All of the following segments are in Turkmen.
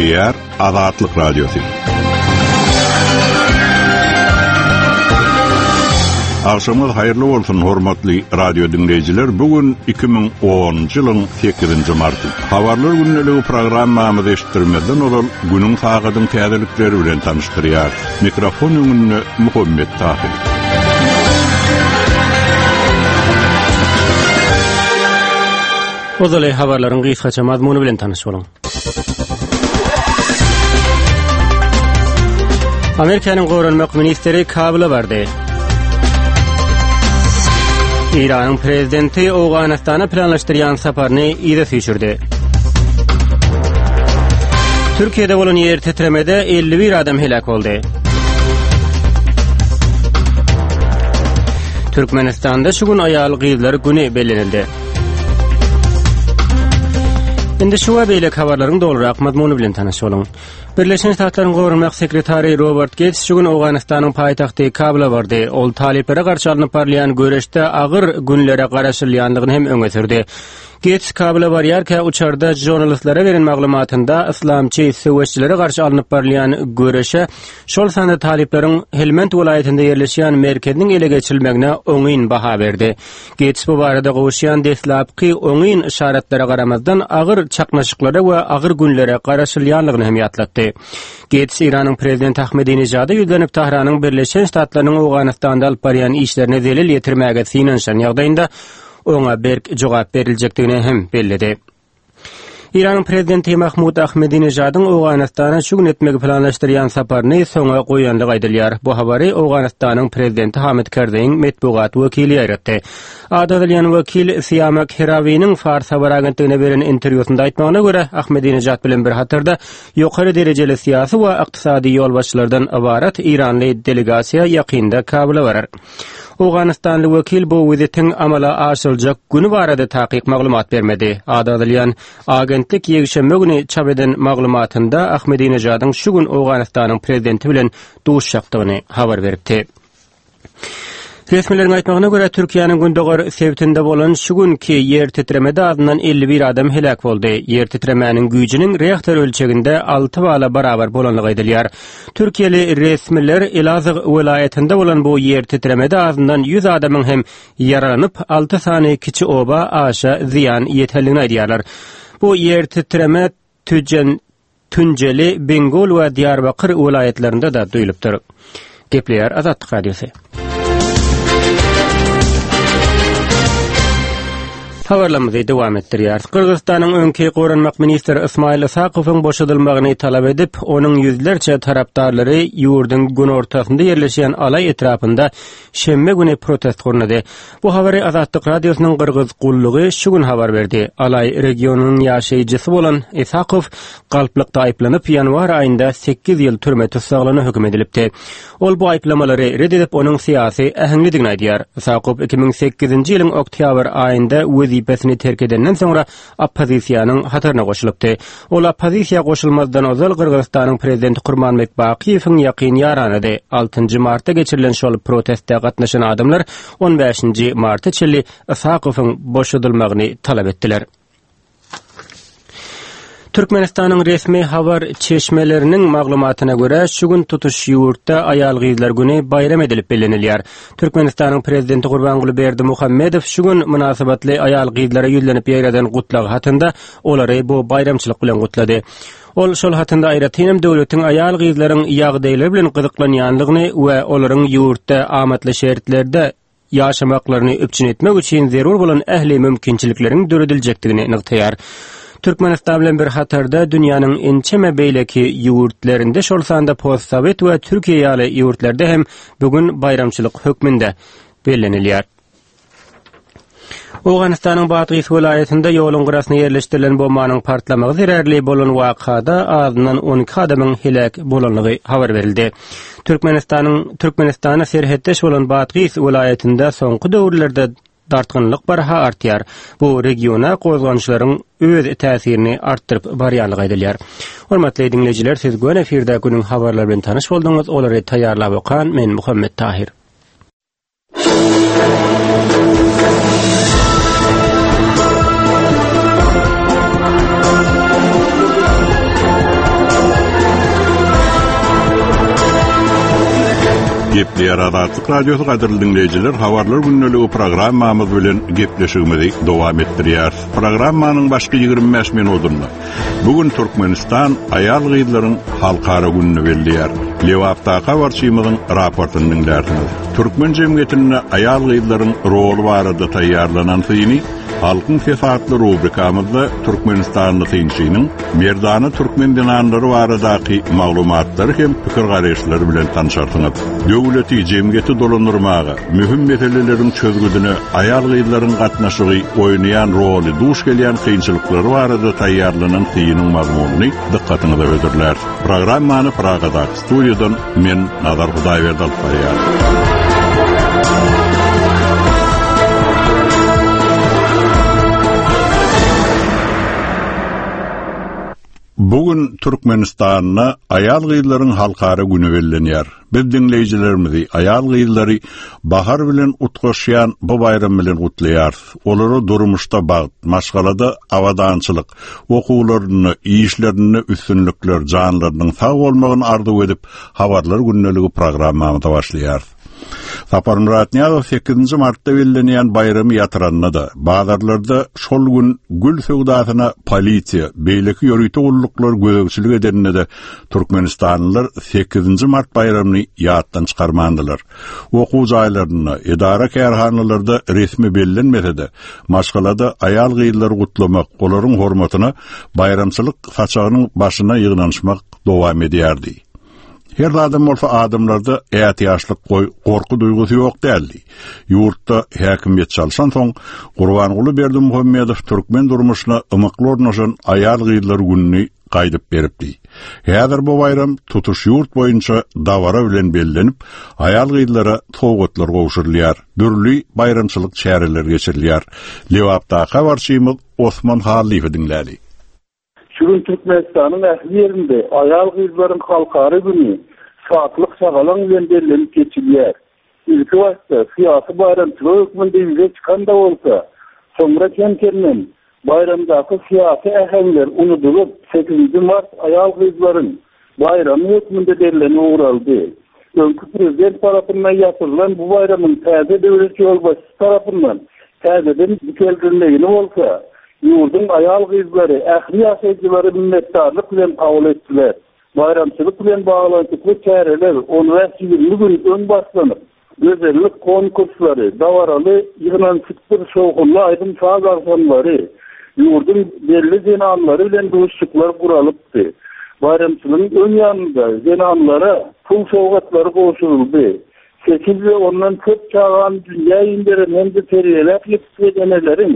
Diýär Azatlyk Radiosu. Akşamyz haýyrly bolsun hormatly radio dinleýijiler. Bugün 2010-njy ýylyň 8-nji marty. Habarlar günneligi programmamyzy eşitdirmeden olan günüň sagydyň täzelikleri bilen tanıştyrýar. Mikrofon öňünde Muhammed Tahir. Ozalay habarlaryň gysgaça mazmuny bilen tanyş boluň. Amerikanyň gowranmak ministeri Kabula bardy. İran'ın prezidenti Awganistana planlaşdyrýan saparyny ýa-da süýşürdi. Türkiýede bolan ýer titremede 51 adam helak boldy. Türkmenistanda şu gün aýal gyzlar güni bellenildi. Indi şu beýlek habarlaryň dolrak mazmuny bilen tanyş boluň. Birleşen Ştatlaryň gowranmak sekretary Robert Gates şu gün Awganistanyň paýtagty Kabula bardy. Ol taliplere garşy alynıp barlayan göreşde agyr günlere garaşylýanlygyny hem öňe sürdi. Gates Kabula barýarkä uçarda jurnalistlara beren maglumatynda islamçy söwüşçilere garşy alynıp barlayan göreşe şol sanda talipleriň Helmand welaýatynda ýerleşýän merkeziniň ele geçirilmegine öňün baha berdi. Gates bu barada gowuşýan deslapky öňün işaretlere garamazdan agyr çaknaşyklara we agyr günlere garaşylýanlygyny hem ýatlatdy. Gates İran'ın prezidenti Ahmadinejada ýüzlenip Tahranyň Birleşen Ştatlarynyň Awganistanda alyp barýan işlerine delil ýetirmäge synanşan ýagdaýynda oňa berk jogap berilejekdigini hem bellidi. İran'ın prezidenti Mahmud Ahmedinejadyň Awganistana şu gün etmegi planlaşdyrýan saparyny soňa goýanlygy aýdylýar. Bu habary Awganistanyň prezidenti Hamid Karzaiň metbuat wekili ýaratdy. Adadylyan wekil Siyama Kirawiň Fars habar agentligine beren interwýusynda aýtmagyna görä, Ahmedinejad bilen bir hatarda ýokary derejeli syýasy we ykdysady ýolbaşçylardan ibarat İranly delegasiýa ýakynda Kabula barar. Awganistanly wekil bu wezetiň amala aşyljak güni barada takyk maglumat bermedi. Adadylyan agentlik ýegşeme güni çap eden maglumatynda Ahmedinejadyň şu gün Awganistanyň prezidenti bilen duşşakdygyny habar beripdi. Resmilerin aýtmagyna görä Türkiýanyň gündogar sebitinde bolan şu günki ýer titremede adynan 51 adam helak boldy. Ýer titremäniň güýjiniň reaktor ölçeginde 6 bala barabar bolanlygy aýdylýar. Türkiýeli resmiler Elazığ welaýatynda bolan bu ýer titremede adynan 100 adamyň hem yaralanyp 6 sany kiçi oba aşa ziyan ýeterligini aýdýarlar. Bu ýer titreme Tunceli, Bengol we Diyarbakır welaýatlarynda da duýulypdyr. Gepleýär Azatlyk Radiosu. Habarlamyzy dowam etdirýär. Kyrgyzstanyň öňki gowranmak ministri Ismail Isakowyň boşadylmagyny talap edip, onuň ýüzlerçe tarapdarlary ýurdun gün ortasynda ýerleşýän alay etrapynda şemme güni protest gurnudy. Bu habary Azatlyk Radiosynyň Kyrgyz gullugy şu gün habar berdi. Alay regionunyň ýaşaýjysy bolan Isakow galplykda aýplanyp ýanwar aýynda 8 ýyl türme tutsagyny hökm edilipdi. Ol bu aýplamalary red edip onuň syýasy ähemligini aýdýar. Isakow 2008-nji ýylyň oktýabr aýynda wezipesini terk edenden soňra oppozisiýanyň hataryna goşulypdy. Ol oppozisiýa goşulmazdan ozal Kyrgyzstanyň prezidenti Gurbanbek Bakiýewiň ýakyn ýaranydy. 6-njy martda geçirilen şol protestde gatnaşan adamlar 15-nji martda çeli Isakowyň boşadylmagyny talap etdiler. Türkmenistanyň resmi habar çeşmeleriniň maglumatyna görä şu gün tutuş ýurtda aýal gyzlar güni bayram edilip bellenilýär. Türkmenistanyň prezidenti Gurbanguly Berdimuhammedow şu gün munasabatly aýal gyzlara ýüzlenip ýaýradan gutlagy hatynda olary bu bayramçylyk bilen gutlady. Ol şol hatynda aýratynam döwletiň aýal gyzlaryň ýagdaýlary bilen gyzyklanýanlygyny we olaryň ýurtda amatly şertlerde ýaşamaklaryny öpçün etmek üçin zerur bolan ähli mümkinçilikleriň dörediljekdigini nyktaýar. Türkmenistan bilen bir hatarda dünýäniň ençeme beýleki ýurtlarynda şol sanda postsovet we Türkiýe ýaly ýurtlarda hem bugün bayramçylyk hökmünde bellenilýär. Awganistanyň Batys welaýatynda ýoluň gyrasynda ýerleşdirilen bombanyň partlamagy zerärli bolan wakada adynan 12 adamyň helak bolanlygy habar berildi. Türkmenistana serhetdeş bolan Batys welaýatynda soňky döwürlerde dartgınlyk barha artýar. Bu regiona gozgançylaryň öz täsirini artdyryp barýanlygy aýdylýar. Hormatly dinleýijiler, siz göne efirde günüň habarlary bilen tanyş boldyňyz. Olary taýýarlap okan men Muhammed Tahir. Diýer Azatlyk Radiosu gaderly dinleýijiler, habarlar günneligi programmamyz bilen gepleşigimizi dowam etdirýär. Programmanyň başky 25 minutunda bugün Türkmenistan aýal gyzlaryň halkara gününi belliýär. Lewapda habarçymyzyň raportyny dinlärsiniz. Türkmen jemgyýetine aýal gyzlaryň rolu barada taýýarlanan syny halkyň fesatly rubrikamyzda Türkmenistanly synçynyň merdany türkmen dinanlary baradaky maglumatlary hem pikir garaşlary bilen tanışarsyňyz. Döwleti jemgyýeti dolanyrmagy, mühim meselelerin çözgüdüne aýal gyzlaryň gatnaşygy oýnaýan roly, duş gelýän kynçylyklary barada taýýarlanan synyň mazmunyny dikkatyňize ödürler. Programmany Pragada studiýadan men Nazar Hudaýberdi alyp barýar. Bugün Türkmenistan'na aýal gyzlaryň halkara güni bellenýär. Biz dinleýijilerimizi aýal gyzlary bahar bilen utgaşýan bu bayram bilen gutlaýar. Olary durmuşda bagd, maşgalada awadançylyk, okuwlaryny, işlerini üstünlükler, janlarynyň sag bolmagyny arzuw edip habarlar günneligi programmamyza başlaýar. Sapar Muratnýazow 8-nji martda bellenýän bayramy ýatyranna da, bazarlarda şol gün gül söwdasyna polisiýa, beýleki ýörüýte ulluklar gözegçilik edenine de Türkmenistanlylar 8-nji mart bayramyny ýatdan çykarmandylar. Okuw jaýlaryna, edara kärhanalarda resmi bellenmese de, maşgalada aýal gyzlary gutlamak, olaryň hormatyna bayramçylyk saçagynyň başyna ýygnanyşmak dowam edýärdi. Her adam bolsa adamlarda ätiýaşlyk gorku duýgusy ýok däldi. Ýurtda häkimiýet çalsan soň Gurbanyguly Berdimuhammedow türkmen durmuşyna ymykly ornaşan aýal gyzlar gününi gaýdyp beripdi. Häzir bu bayram tutuş ýurt boýunça dawara bilen bellenip, aýal gyzlara towgatlar gowşurylýar, dürli bayramçylyk çäreler geçirilýär. Lewapda habarçymyz Osman Haliýew dinlädi. Şuň Türkmenistanyň ähli ýerinde aýal gyzlaryň halkary güni saatlyk sagalan bilen bellenip geçilýär. Ilki wagtda syýasy bayramçylyk hökmünde ýüze çykanda bolsa, soňra kemkermen bayramdaky syýasy ähemler unutulyp 8-nji mart aýal gyzlaryň bayramy hökmünde bellenip uğraldy. Öňkü prezident tarapyndan ýatyrylan bu bayramyň täze döwlet ýolbaşçysy tarapyndan täzeden bitirilmegini bolsa, ýurdun aýal gyzlary, ähli ýaşaýjylary minnetdarlyk bilen kabul etdiler. Bayramçylyk bilen baglantyly çäreler 10-20 gün ön başlanyp, gözellik konkurslary, dawaraly ýygnançyklary, şowgully aýdym çağarsanlary, ýurdun belli jenanlary bilen duşçyklar guralypdy. Bayramçylygyň ön ýanynda jenanlara pul sowgatlary goşuldy. 8 we ondan köp çağan dünýä ýerlerinden hem de terýelek ýetişýänleriň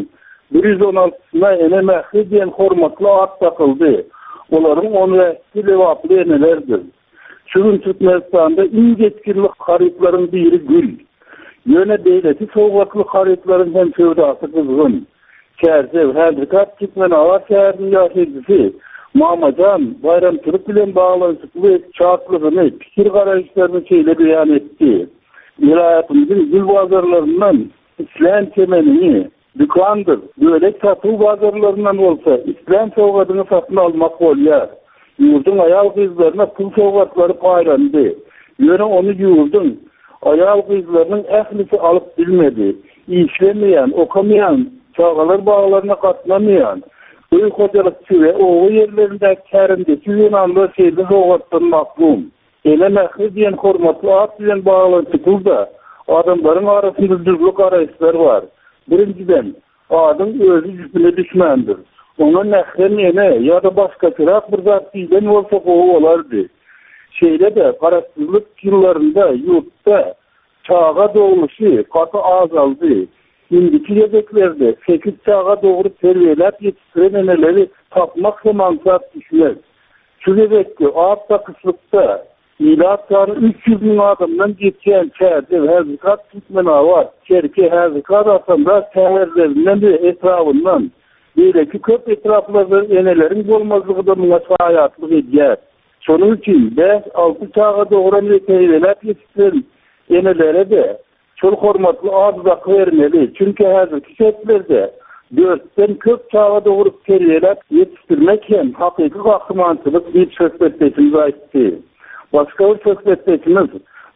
116-syna ene mähri diýen hormatly at takyldy. Olaryň 10 wagtly lewaply enelerdir. Şuň Türkmenistanda iň yetkirlik haryplaryň biri gül. Ýöne beýleki sowgatly haryplaryň hem söwdasy kızgyn. Kärze häzirkat Türkmen awar şäheriniň ýaşaýjysy Mamajan bayramçylyk bilen baglanşykly çatlygyny, pikir garaşlaryny şeýle beýan etdi. Vilayatymyzyň gül bazarlaryndan islam kemenini dükkandır. Böyle satıl bazarlarından olsa İslam sowgatyny satyn almak bolýar. Ýurdun aýal gyzlaryna pul sowgatlary paýrandy. Ýöne onu ýurdun aýal gyzlarynyň ählisi alyp bilmedi. İşlemeýän, okamaýan, çağalar baglaryna gatnamaýan, öý hojalykçy we owy ýerlerinde kärinde ýynanlar şeýle sowgatdan maklum. Ele mähri diýen hormatly at bilen baglantyda adamlaryň arasynda düzlük garaşlar bar. Birinciden, adam özü yüzüne düşmandır. Ona nähremene ya da başka kırak bir zat diýen bolsa gowy bolardy. Şeýle de parasyzlyk ýyllarynda ýurtda çağa doguşy gaty azaldy. Indiki ýereklerde 8 çağa dogry terbiýelap ýetiştiren eneleri tapmak mansat düşmez. Şu ýerekde at takışlykda İlaçları 300 bin adamdan geçen çärde häzirkat Türkmen awar, çerke häzirkat asanda şäherlerinden de etrafından beýleki köp etraflarda enelerin bolmazlygyda muňa saýatlyk edýär. Şonuň üçin 5-6 çağa dogran we terbiýelap ýetiştiren enelere de şol hormatly adyzak bermeli. Çünki häzirki şertlerde 4-den köp çağa dogry terbiýelap ýetiştirmek hem hakyky gahrymançylyk diýip söhbet etdiňiz aýtdy. Başka bir söhbettekimiz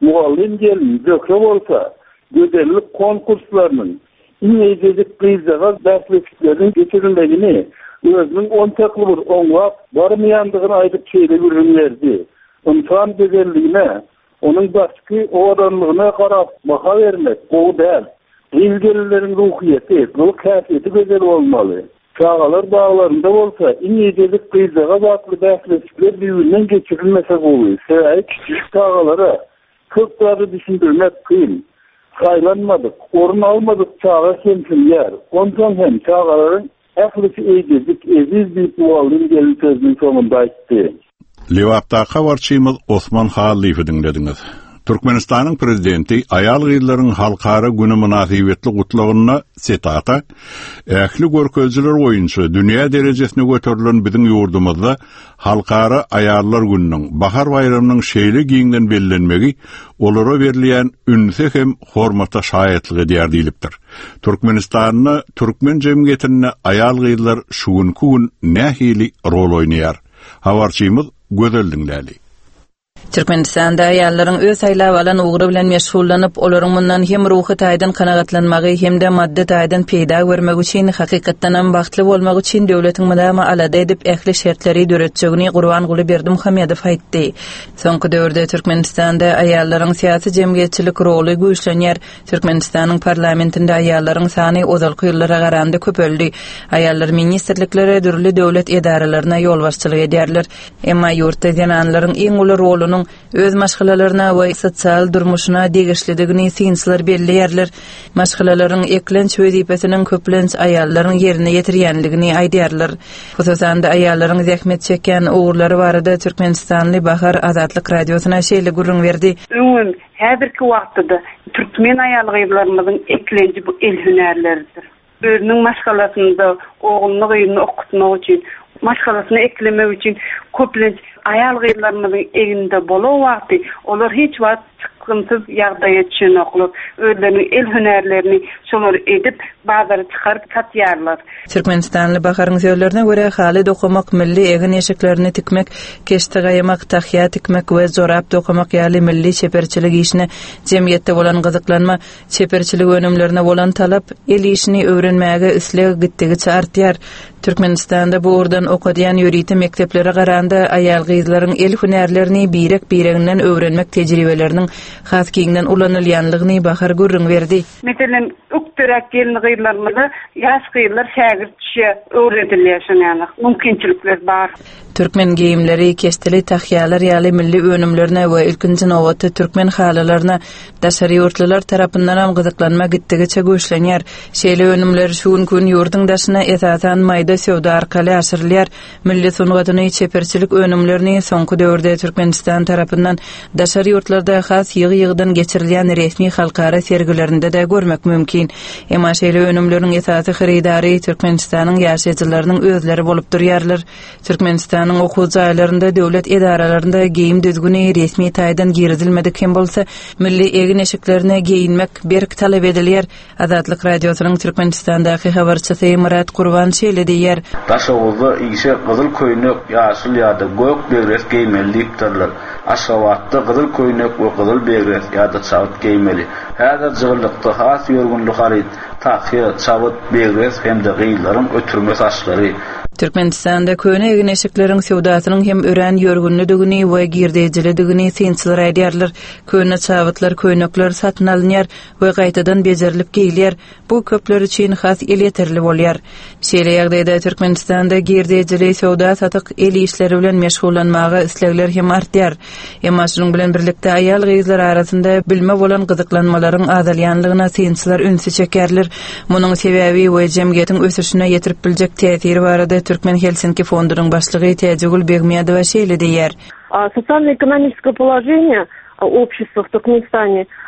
muallim gelin dökre olsa, güzellik konkurslarının İngilizcelik kıyızağa dersliklerin geçirildiğini özünün 10 taklı bir onlap varmayanlığını aydıp şeyle ürünlerdi. İnsan güzelliğine, onun başkı o adamlığına karab baka vermek, o değil. İlgililerin ruhiyeti, ruh kafiyeti güzel olmalı. Çağalar bağlarında olsa İngilizcelik kıyızağa baklı derslikler birbirinden geçirilmese oluyor. Sevay küçük çağalara kırkları düşündürmek kıyım. Saylanmadık, orun almadık çağa hemsin yer. Ondan hem çağaların əhlisi eycedik, eziz bir muallim gelin sözünün sonunda aytdı. Liwapda habarçymyz Osman Halif'i dinlediniz. Türkmenistan'ın prezidenti ayal gyýylaryň halkara güni münasibetli gutlagyna setata, ähli görkezler boýunça dünýä derejesine göterilen biziň ýurdumyzda halkara ayallar gününiň bahar bayramynyň şeýle giňden bellenmegi olara berilýän ünse hem hormata şaýatlyk edýär diýilipdir. Türkmenistanyň türkmen jemgyýetine ayal gyýylar şugunky gün nähili rol oýnaýar. Habarçymyz gözel dinläli. Türkmenistanda ayalların öz saýlap alan ugry bilen meşgullanyp, olaryň mundan hem ruhy taýdan kanagatlanmagy hem de madde taýdan peýda görmek üçin hakykatdan hem bagtly bolmak üçin döwletiň mydama alada edip ähli şertleri döretjegini Gurban Guly Berdimuhammedow aýtdy. Soňky döwürde Türkmenistanda aýallaryň syýasy jemgyýetçilik roly güýçlenýär. Türkmenistanyň parlamentinde aýallaryň sany ozalky ýyllara garanda köpeldi. Aýallar ministrlikleri dürli döwlet edaralaryna ýolbaşçylyk edýärler. Emma ýurtda ýananlaryň iň uly rolunyň öz maşgalalarına we sosial durmuşuna degişlidigini synçylar belliýärler. Maşgalalaryň eklenç wezipesiniň köplenç aýallaryň ýerine ýetirýänligini aýdýarlar. Hususan da aýallaryň zähmet çeken ugurlary barada Türkmenistanly Bahar Azatlyk radiosyna şeýle gurrun berdi. Öňün häzirki wagtda türkmen aýal gyýylarymyzyň eklenci bu el hünärleridir. Özüniň maşgalasynda ogulny gyýyny okutmak üçin, maşgalasyny eklemek üçin köplenç ayal gyýylarymyzyň eginde bolan wagty olar hiç wagt sıkıntısız ýagdaýa çynoklup, özleriniň el hünärlerini şolar edip bazara çykaryp satýarlar. Türkmenistanly Baharyň söýlerine görä haly dokumak, milli egin eşiklerini tikmek, keşte gaýmak, tahýa tikmek we zorap dokumak ýaly milli çeperçilik işine jemgyýetde bolan gyzyklanma, çeperçilik önümlerine bolan talap el işini öwrenmäge isleg gitdigiçe artýar. Türkmenistanda bu urdan okudyan ýüriti mekteplere garanda aýal gyýylaryň el hünärlerini birek-bireginden öwrenmek tejribeleriniň has kiňden ulanylýanlygyny Bahar gurrun berdi. Meselen öktürek gelin gyýylarymyzda ýaş gyýylar şägirtçe öwredilýär, ýani mümkinçilikler bar. Türkmen giyimleri, kesteli tahyalar ýaly milli önümlerine we ilkinji nowaty türkmen halalarına daşary ýurtlylar tarapyndan hem gyzyklanma gitdigiçe güýçlenýär. Şeýle önümler şuň gün ýurdun daşyna esasan maýda söwda arkaly aşyrylýar. Milli sungatyny çeperçilik önümlerini soňky döwürde Türkmenistan tarapyndan daşary ýurtlarda has ýygy-ýygydan geçirilýän resmi halkara sergilerinde de görmek mümkin. Emma şeýle önümleriň esasy haridary Türkmenistanyň ýaşaýjylarynyň özleri bolup durýarlar. Türkmenistan okuw jaýlarynda, döwlet edaralarynda geyim düzgüni resmi taýdan girizilmedik hem bolsa milli egin eşiklerine geyinmek berk talap edilýär. Azatlyk radiosynyň Türkmenistandaky habarçysy Murat Gurban şeýle diýär. Daşawuzda ýyşe gyzyl köýnek, ýaşyl ýa-da goýuk begres geýmeli diýipdirler. Aşgawatda gyzyl köýnek we gyzyl begres ýa-da çawut geýmeli. Häzir jygylykda has ýörgünlik harit, tahýa, çawut, begres hem de gyýylaryň ötürme saçlary. Türkmenistanda köýne egin eşikleriň sewdasynyň hem ören ýörgünligini we girdejilidigini synçylar aýdýarlar. Köýne çawutlar, köýnekler satyn alynýar we gaýtadan bejerilip geýilýär. Bu köpler üçin has el ýeterli bolýar. Şeýle ýagdaýda Türkmenistanda girdejilik, sewda satyk el işleri bilen meşgullanmaga islegler hem artýar. Emma şunyň bilen birlikde aýal gyýylar arasynda bilme bolan gyzyklanmalaryň azalýanlygyna synçylar ünsü çekerler. Munyň sebäbi we jemgyýetiň ösüşine ýetirip biljek täsiri barada Türkmen Helsinki фондунун башлыгы Тәҗигул Бегмиядова şeýle diýär. Социально-экономическое положение общества в Туркменистане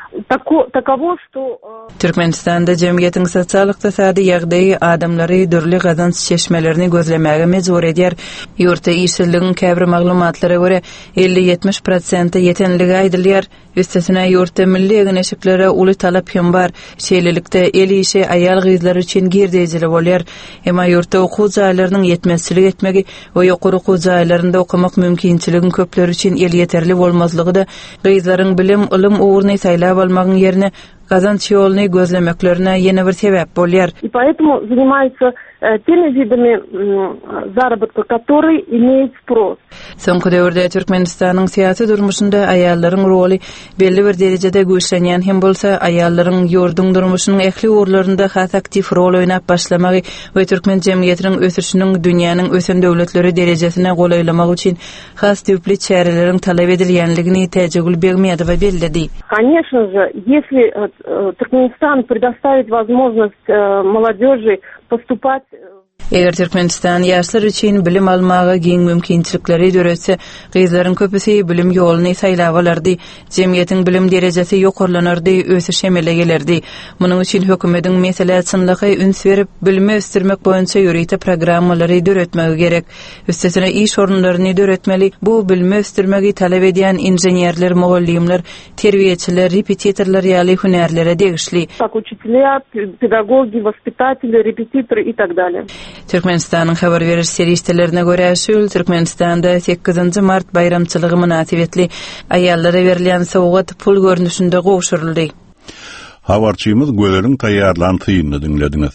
таково, что Türkmenistanda jemgyýetiň sosial-ykdysady ýagdaýy adamlary dürli gazanç çeşmelerini gözlemäge mejbur edýär. Ýurtda işsizligiň käbir maglumatlara görä 50-70% ýetenligi aýdylýar. Üstesine ýurtda milli egeneşiklere uly talap hem bar. Şeýlelikde el işi aýal gyzlar üçin girdejili bolýar. Emma ýurtda okuw jaýlarynyň ýetmezçilik etmegi we ýokary okuw jaýlarynda okumak mümkinçiligin köpleri üçin el ýeterli bolmazlygy da gyzlaryň bilim, ilim uğruna saýlap almagyň ýerine gazanç ýoluny gözlemeklerine ýene bir sebäp bolýar. И поэтому занимаются теми видами заработка, которые имеют спрос. Soňky döwürde Türkmenistanyň syýasy durmuşynda aýallaryň roly belli bir derejede güýçlenýän hem bolsa aýallaryň ýurduň durmuşynyň ähli urlarynda has aktiv rol oýnap başlamagy we türkmen jemgyýetiniň ösüşiniň dünýäniň ösen döwletleri derejesine golaýlamak üçin has tüpli çäreleriň talap edilýänligini täjegül bermedi we bellidi. Конечно же, если Туркменистан предоставит возможность молодежи поступать. Eger Türkmenistan ýaşlar üçin bilim almagy giň mümkinçilikleri döretse, gyzlaryň köpüsi bilim ýoluny saýlap alardy, jemgyýetiň bilim derejesi ýokarlanardy, ösüş emele gelerdi. Munyň üçin hökümetiň mesele çynlygy üns berip bilimi ösdürmek boýunça ýöreýte programmalary döretmegi gerek. Üstesine iş orunlaryny döretmeli. Bu bilimi ösdürmegi talap edýän inženýerler, mugallimler, terbiýeçiler, repetitorlar ýaly hünärlere degişli. Как учителя, педагоги, воспитатели, репетиторы и так далее. Türkmenistanyň habar beriş serişdelerine görä şol Türkmenistanda 8 mart bayramçylygy münasibetli aýallara berilýän sowgat pul görnüşinde gowşuruldy. Habarçymyz Gözeliň taýýarlanýyny dinlediňiz.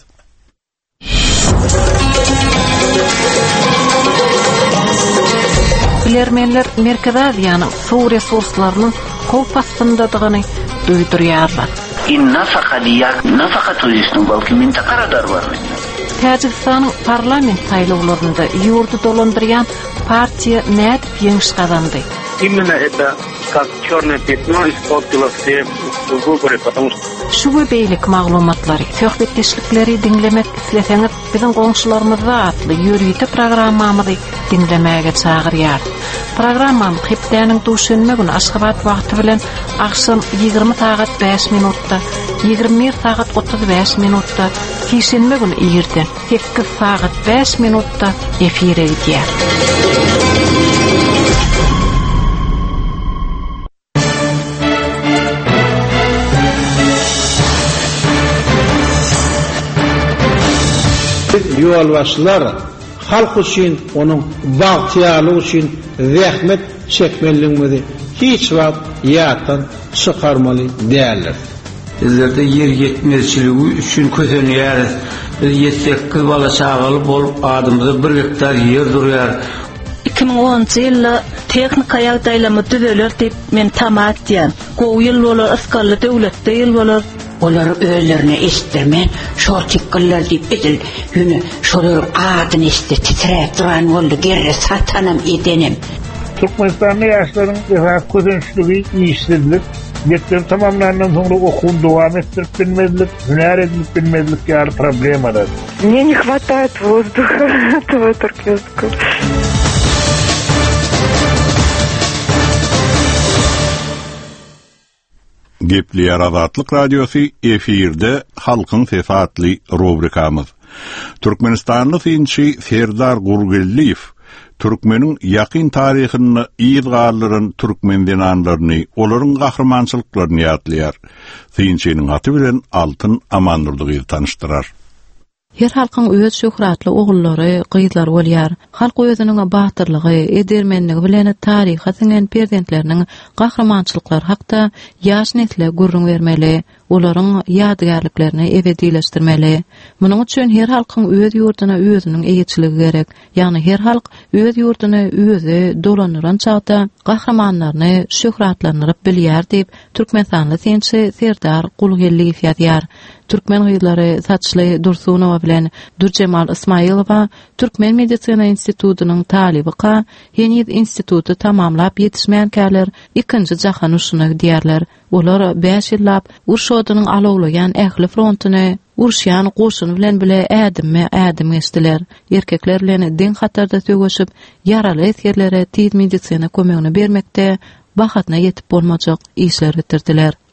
Bilermenler Merkez Aziýanyň suw resurslarynyň howp astyndadygyny duýdurýarlar. Nafaka turizminin balki mintaqa radar var. Tajikistan'ın parlament saýlawlarynda ýurdu dolandyrýan partiýa näde ýeňiş gazandy? Именно это как чёрное пятно испортило все выборы, потому что Şu beylik maglumatlary, söhbetdeşlikleri dinlemek isleseňiz, biziň goňşularymyzda atly ýürüýte programmamyzy dinlemäge çagyrýar. Programmam hepdeniň duşunma gün Aşgabat wagty bilen akşam 20 saat 5 minutda, 21 saat 35 minutda, kişinme gün ýerden 8 saat 5 minutda efire edýär. Ýolbaşçylar halk üçin, onuň bagtýalygy üçin zähmet çekmeliligini hiç wagt ýatdan çykarmaly däldir. Bizlerde yer yetmezçiligi üçin kösenýär. Biz 7-8 bala çagaly bolup adamyza 1 hektar yer durýar. 2010 ýylda teknika ýagdaýlamy düzeler diýip men tamat diýen. Gowy ýyl bolar, asgarly döwletde ýyl bolar. Olar özlerine istirmen, şortikler deyip edil, yünü şolar adını iste titreyip duran oldu, gerre satanım edenim. Türkmenistan'da yaşların közençlüğü, işsizlik, yetkilerin tamamlanan sonra okul devam ettirip bilmezlik, hüner edilip bilmezlik yarı problem arar. Мне не хватает воздуха, этого туркменского. Gepli Azatlyk Radiosu efirde Halkyň Sesi adly rubrikamyz. Türkmenistanly synçy Serdar Gurgelliýew türkmeniň ýakyn taryhyny, ýyzgarlaryny, türkmen dinanlaryny, olaryň gahrmançylyklaryny ýatlaýar. Synçynyň aty bilen Altyn Amandurdygy tanıştyrar. Her halkyň öz şöhratly ogullary, gyzlary bolýar. Halk özüniň batyrlygy, edermenligi bilen taryha siňen perzentläriniň gahrmançylyklary hakda ýaş nesle gurrun bermeli, olaryň ýadygärliklerini ebedileşdirmeli. Munyň üçin her halkyň öz ýurduna özüniň eýetçiligi gerek. Ýagny her halk öz ýurduny özi dolanyran çagda gahrmanlaryny şöhratlandyryp bilýär diýip Türkmenistanyň synçy Serdar Gurgelliýew ýazýar. Türkmen gyzlary Saçly Dursunowa bilen Durjemal Ismaýylowa Türkmen Medisina Institutynyň talibi Heniz instituty tamamlap ýetişmän kärler ikinji jahan uruşyna gidiýärler. Olar 5 ýyllap urşodynyň alawlayan ähli frontuny urşýan goşun bilen bile ädim geçdiler. Erkekler bilen den hatarda töweşip ýaraly esgerlere tiz medisina kömegini bermekde, bahatna ýetip bolmajak işler bitirdiler.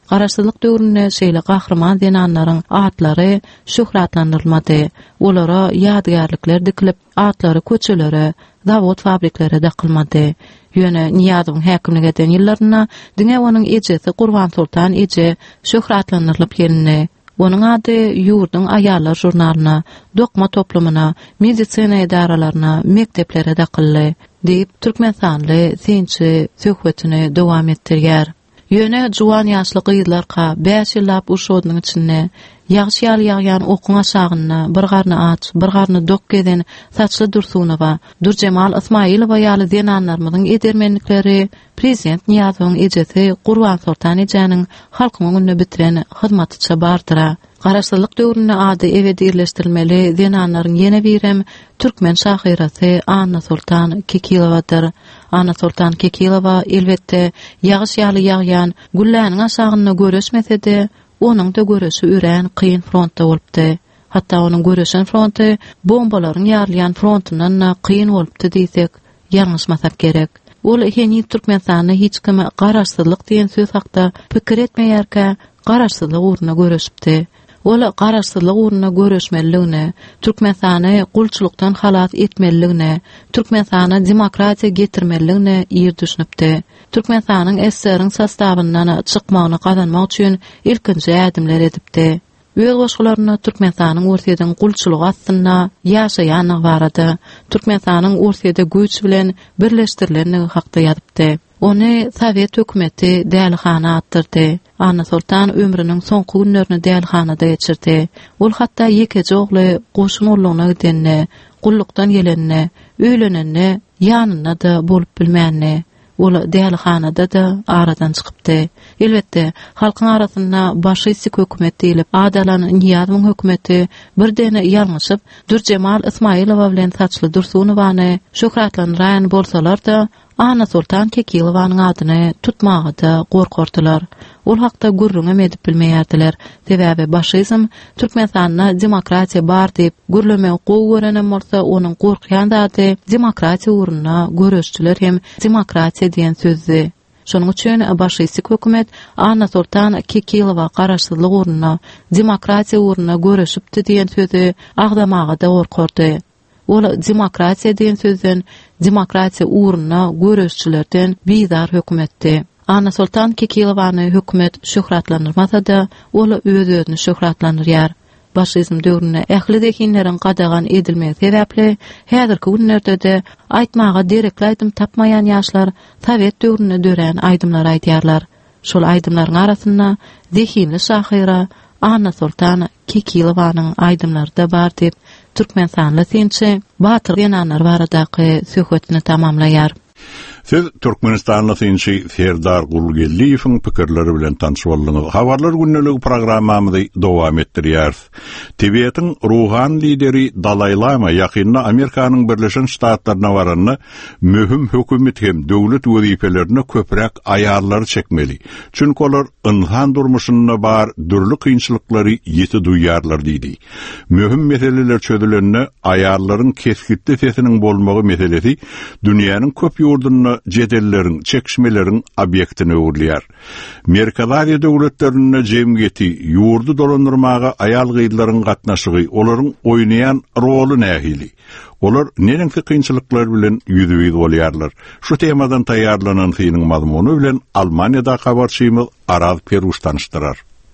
Garaşsyzlyk döwründe şeýle gahrman denanlaryň atlary şöhratlandyrylmady. Olara ýadgarlyklar dikilip, atlary köçelere, zawod fabriklere dakylmady. Ýöne Niýazyň häkimlik eden ýyllaryna diňe onuň ejesi Gurban Sultan eje şöhratlandyrylyp gelindi. Onun ady ýurdun aýallar jurnalyna, dokma toplumyna, medisina edaralaryna, mekteplere dakylly, diýip Türkmenstanly sençi söhbetini dowam etdirýär. Ýöne juwan ýaşly gyzlarga 5 ýyllap uşodynyň içinde ýagşy ýaly ýagýan okuň aşagyna bir garny aç, bir garny dok geden saçly Dursunowa, Durjemal Ismailowa ýaly denanlarymyň edermenlikleri prezident Niýazyň ejesi Gurban Sultan ejeňiň halkyň öňünde bitiren hyzmatyça bardyra. Garaşsyzlyk döwrüne ady ebediyleşdirilmeli denanlaryň ýene birem türkmen şahyrasy Anna Sultan Kekilowadyr. Anna Sultan Kekilowa elbetde ýagşy ýaly ýagýan güllärniň aşagyna göreşmesede onuň da görüşi üren kıyın frontda bolupdy. Hatta onuň görüşen fronty bombalaryň ýarlayan frontundan kıyın bolupdy diýsek, ýalňyşmasak gerek. Ol heni Türkmenistany hiç kime garaşsyzlyk diýen söz hakda pikir etmeýärkä, garaşsyzlyk uğruna görüşipdi. Ol garaşsyzlyk uğruna görüşmeligine, Türkmenistany gulçulukdan halat etmeligine, Türkmenistana demokratiýa getirmeligine ýer düşünipdi. Türkmenistanyň SSR-iň sastawyndan çykmagyny gazanmak üçin ilkinji ädimler edipdi. Öz goşgularyna Türkmenistanyň ortadan gulçulugy astyna ýaşaýan barady. Türkmenistanyň ortada güýç bilen birleşdirilenligi hakda ýazypdy. Ony Sowet hökümeti dälhana attyrdy. Anna Sultan ömrüniň soňky günlerini dälhanada geçirdi. Ol hatda ýekeje ogly goşun urlugyna gidenne, gullukdan gelenne, öýlenenne ýanyna da bolup bilmänni. Ol dälhanada da aradan çykypdy. Elbetde halkyň arasynda başysy hökümet diýilip adalan Niýazyň hökümeti birdene ýalňyşyp Durjemal Ismailowa bilen saçly Dursunowa'ny şöhratlandyran bolsalar da Anna Sultan Kekilowanyň adyny tutmagy da gorkardylar. Ol hakda gürrüňe edip bilmeýärdiler. Sebäbi başyzm Türkmenistanda demokratiýa bar diýip gürleme gowy görenen bolsa onuň gorkýan zady demokratiýa uğruna görüşçüler hem demokratiýa diýen sözdü. Şonuň üçin başysy hökümet Anna Sultan Kekilowa garaşsyzlyk uğruna, demokratiýa uğruna görüşipdi diýen sözi agdamagy da gorkardy. Ol demokratiýa diýen sözden demokratiýa uğruna görüşçülerden bizar hökümetdi. Anna Sultan Kekilowany hökümet şöhratlandyrmasa da ol öz-özüni şöhratlandyrýar. Başyzm döwrüne ähli dekinleriň gadagan edilmegi sebäpli häzirki günlerde de aýtmaga derekli aýdym tapmaýan ýaşlar Sowet döwrüne dören aýdymlar aýdýarlar. Şol aýdymlaryň arasynda zehinli şahyra Anna Sultan Kekilowanyň aýdymlary da bar diýip Türkmenistanyň sençi batyr denanlar baradaky söhbetini tamamlaýar. Siz Türkmenistanly sençi Serdar Gulgelliýewiň pikirleri bilen tanışyp boldyňyz. Habarlar günneligi programmamyzy dowam etdirýär. Tibetin ruhan lideri Dalai Lama ýakynda Amerikanyň Birleşen Ştatlaryna barany möhüm hökümet hem döwlet wezipelerini köprek aýarlary çekmeli. Çünki olar insan durmuşynda bar dürli kynçylyklary ýeti duýýarlar diýdi. Möhüm meseleler çözülende aýarlaryň keskitli sesiniň bolmagy meselesi dünýäniň köp ýurduna jedellerin, çekişmelerin obyektini öwürlýär. Merkezari döwletlerine jemgyýeti ýurdu dolandyrmaga aýal gyzlaryň gatnaşygy, olaryň oýnaýan rolu nähili. Olar neningsi kynçylyklar bilen ýüzüýiz bolýarlar. Şu temadan taýýarlanan synyň mazmuny bilen Almaniýada habarçymyz Araz Peruş tanışdyrar.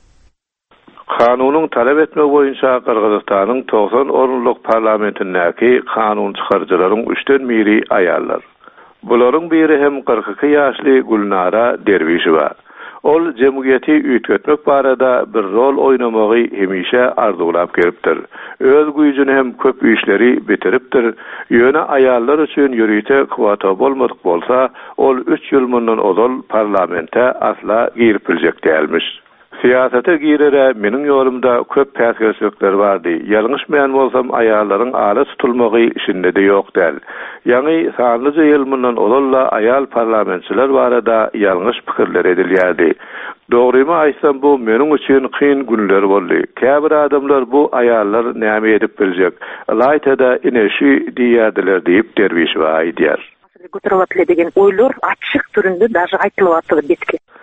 Kanunyň talep etmegi boýunça Kyrgyzstanyň 90 orunluk parlamentindäki kanun çykarjylaryň 3den biri aýallar. Bularyň biri hem 42 ýaşly Gulnara Derwişewa. Ol jemgyýeti üýtgetmek barada bir rol oýnamagy hemişe arzulap gelipdir. Öz güýjüni hem köp işleri bitiripdir. Ýöne aýallar üçin ýürüýte kwota bolmadyk bolsa, ol 3 ýyl mundan ozal parlamente asla girip biljek dälmiş. Siyasete girere meniň ýolumda köp päsgöçlükler bardy. Ýalňyşmaýan bolsam aýallaryň ala tutulmagy işinde de ýok däl. Ýani sanlyca ýyl mundan olalla aýal parlamentçiler barada ýalňyş pikirler edilýärdi. Dogrymy aýsam bu meniň üçin kyn günler boldy. Käbir adamlar bu aýallar näme edip biljek. Laýtada ineşi diýärdiler diýip Derwişewa aýdýar. Götürüp degen oýlar açyk türünde daşy aýtılıp atdy betke.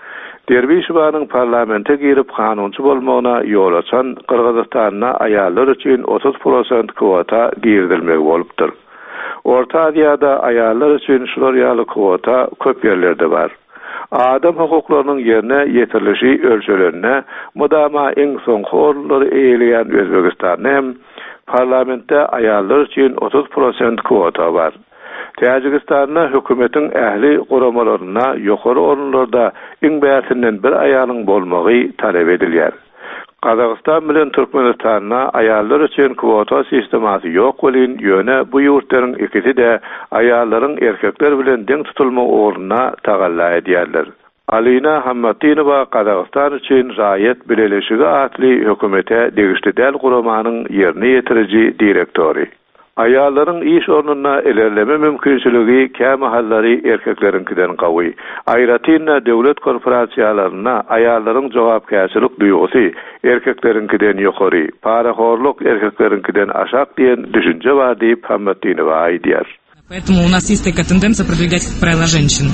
Dervişbanyň parlamente girip kanunçy bolmagyna ýol açan Kyrgyzstanda aýallar üçin 30% kwota girdilmegi bolupdyr. Orta Aziýada aýallar üçin şular ýaly kwota köp ýerlerde bar. Adam hukuklarynyň ýerine ýetirilişi ölçülerine mudama iň soňky orunlary eýleýän Özbegistanda hem parlamentde aýallar üçin 30% kwota bar. Täjikistanda hökümetiň ähli goramalaryna ýokary orunlarda iň bäsinden bir aýalyň bolmagy talep edilýär. Kazakistan bilen Türkmenistanda aýallar üçin kwota sistemasy ýok bolan ýöne bu ýurtlaryň ikisi de aýallaryň erkekler bilen deň tutulma ornuna tagalla edýärler. Alina Hammatinova Kazakistan üçin raýat birleşigi atly hökümete degişli däl guramanyň ýerine ýetiriji direktori. Aýallaryň iş ornuna ilerleme mümkinçiligi käme hallary erkeklerinkiden gawy. Aýratynda döwlet korporasiýalaryna aýallaryň jogapkärçilik duýgusy erkeklerinkiden ýokary, paraxorluk erkeklerinkiden aşak diýen düşünje bar diýip Hammatinova aýdýar. Поэтому у нас есть такая тенденция продвигать правила женщин.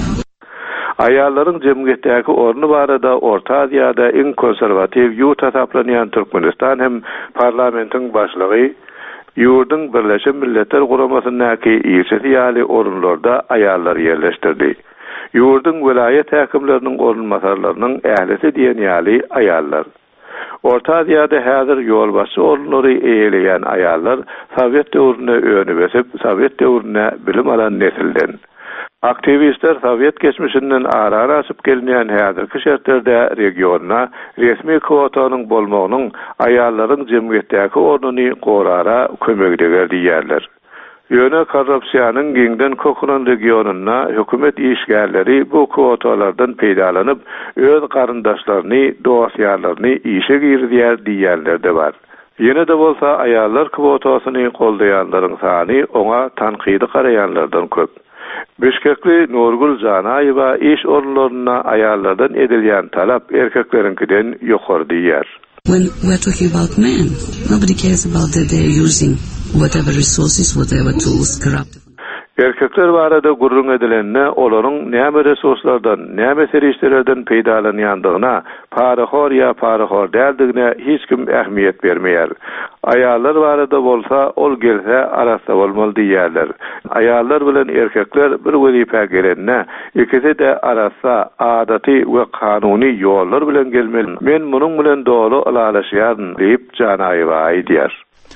Aýallaryň jemgyýetdäki orny barada Orta Aziýada iň konserwatiw ýurt taplanýan Türkmenistan hem parlamentiň başlygy Yurdun Birleşen Milletler Guramasyndaky ýerçeti ýaly orunlarda aýallar ýerleşdirdi. Yurdun vilayet häkimleriniň orunmasarlarynyň ählisi diýen ýaly aýallar. Orta Aziýada häzir ýolbaşçy orunlary eýleýän aýallar Sowet döwrüne öňe besip, Sowet döwrüne bilim alan nesilden. Aktivistler Sowet geçmişinden ara-ara açyp gelýän häzirki şertlerde regiona resmi kwotanyň bolmagynyň aýallaryň jemgyýetdäki ornuny gorara kömegde diýerler. Ýöne korrupsiýanyň giňden kokunan regionuna hökümet işgärleri bu kwotalardan peýdalanyp öz garyndaşlaryny, dowasýarlaryny işe girdiýär diýerler de bar. Ýene de bolsa aýallar kwotasyny goldaýanlaryň sany oňa tanqidi garaýanlardan köp. Bişkekli Nurgul Janaýewa iş orunlaryna aýallardan edilýän talap erkeklerinkiden ýokary diýär. When we're talking about men, nobody cares about that they're using whatever resources, whatever tools, corrupt. Erkekler barada gurrun edilenine olaryň näme resurslardan, näme serişlerden peýdalanýandygyna, paraxor ýa paraxor däldigine hiç kim ähmiýet bermeýär. Aýallar barada bolsa, ol gelse arasda bolmaly diýerler. Aýallar bilen erkekler bir wezipä gelenine, ikisi de arasda adaty we kanuny ýollar bilen gelmeli. Men munyň bilen dogry alalaşýaryn diýip Janaýewa aýdýar.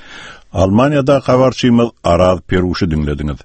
Almanya'da habarçymyz Araz Peruşy dinlediňiz.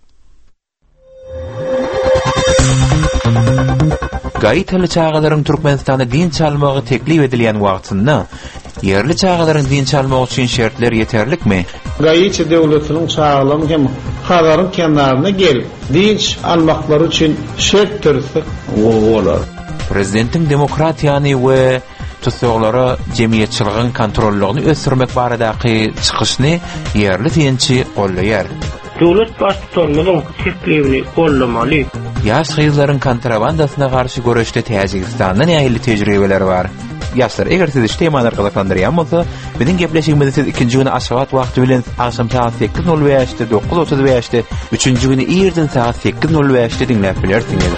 Gaýtaly çağalaryň Türkmenistanda din çalmagy teklip edilýän wagtynda yerli çağalaryň din çalmagy üçin şertler ýeterlikmi? Gaýçy döwletiniň çağalary hem halaryň kenaryna gelip dinç almaklary üçin şert türsek bolar. Prezidentiň demokratiýany we tutsaglary jemgyýetçiligiň kontrollerini ösürmek baradaky çykyşyny yerli dinçi gollaýar. Döwlet başçylarynyň teklibini gollamaly. Ýaş gyzlaryň kontrabandasyna garşy görüşde Täjikistanyň ýaly tejribeleri bar. Ýaşlar, eger siz şu temalar gyzyklandyrýan bolsa, biziň gepleşigimizi siz ikinji güni aşagat wagty bilen akşam saat 8:05-de, 9:35-de, üçünji güni ýerden saat 8:05-de dinläp bilersiňiz.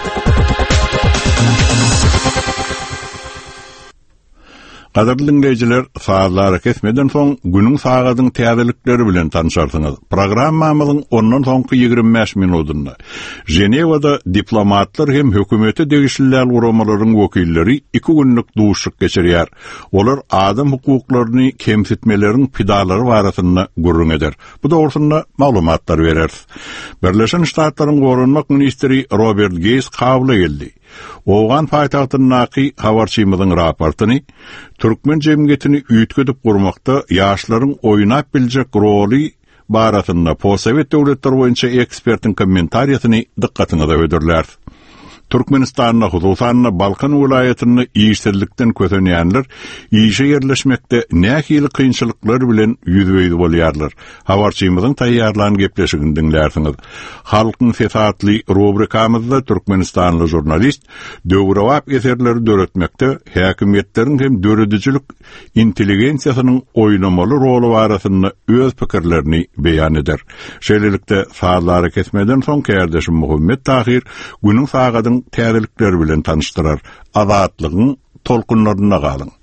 Gaderli dinleyijiler, saatlara kesmeden soň günüň sagatyň täzelikleri bilen tanışarsyňyz. Programmamyzyň ondan soňky 25 minutunda Jenewada diplomatlar hem hökümeti degişliler uramalaryň wekilleri 2 günlük duşuk geçirýär. Olar adam hukuklaryny kemsitmeleriň pidalary barasynda gurrun eder. Bu dogrusynda maglumatlar berer. Birleşen Ştatlaryň gorunmak ministri Robert Gates kabul edildi. Oğan paytağıtınaki habarçymyzyň raportyny Türkmen jemgyýetini üýtgedip gurmakda ýaşlaryň oýnap biljek roly barasynda posowet döwletleri boýunça ekspertiň kommentariýasyny dikkatyňize öderler. Türkmenistanyň hususan Balkan welaýatyny ýeşillikden kötenýänler ýeşe ýerleşmekde nähili kynçylyklar bilen ýüzbeýdi bolýarlar. Habarçymyzyň taýýarlanan gepleşigini dinlersiňiz. Halkyň sesatly rubrikamyzda Türkmenistanly jurnalist döwrewap eserleri döretmekde häkimetleriň hem döredicilik intelligensiýasynyň oýnamaly roli barasynda öz pikirlerini beýan eder. Şeýlelikde saatlara kesmeden soň Kärdeşim Muhammed Tahir günüň sagadyň täzelikleri bilen tanıştyrar. Azatlygyň tolkunlaryna galyň.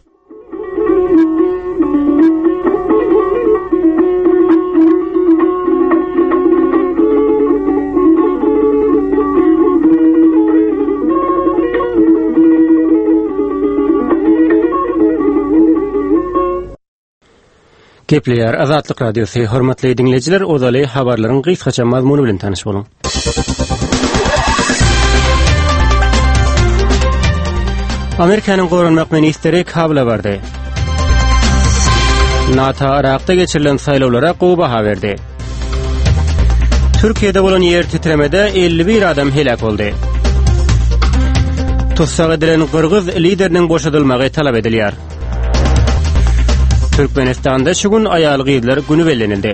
Kepler Azatlyk Radiosu hormatly dinleyijiler, odaly habarlaryň gysgaça mazmuny bilen tanyş boluň. Amerikanyň gorunmak ministeri Kabula bardy. NATO Irakda geçirilen saýlawlara gowy baha berdi. Türkiýede bolan ýer titremede 51 adam helak boldy. Tutsak edilen Kırgız lideriniň boşadylmagy talap edilýär. Türkmenistanda şu gün aýal gyýdylar günü bellenildi.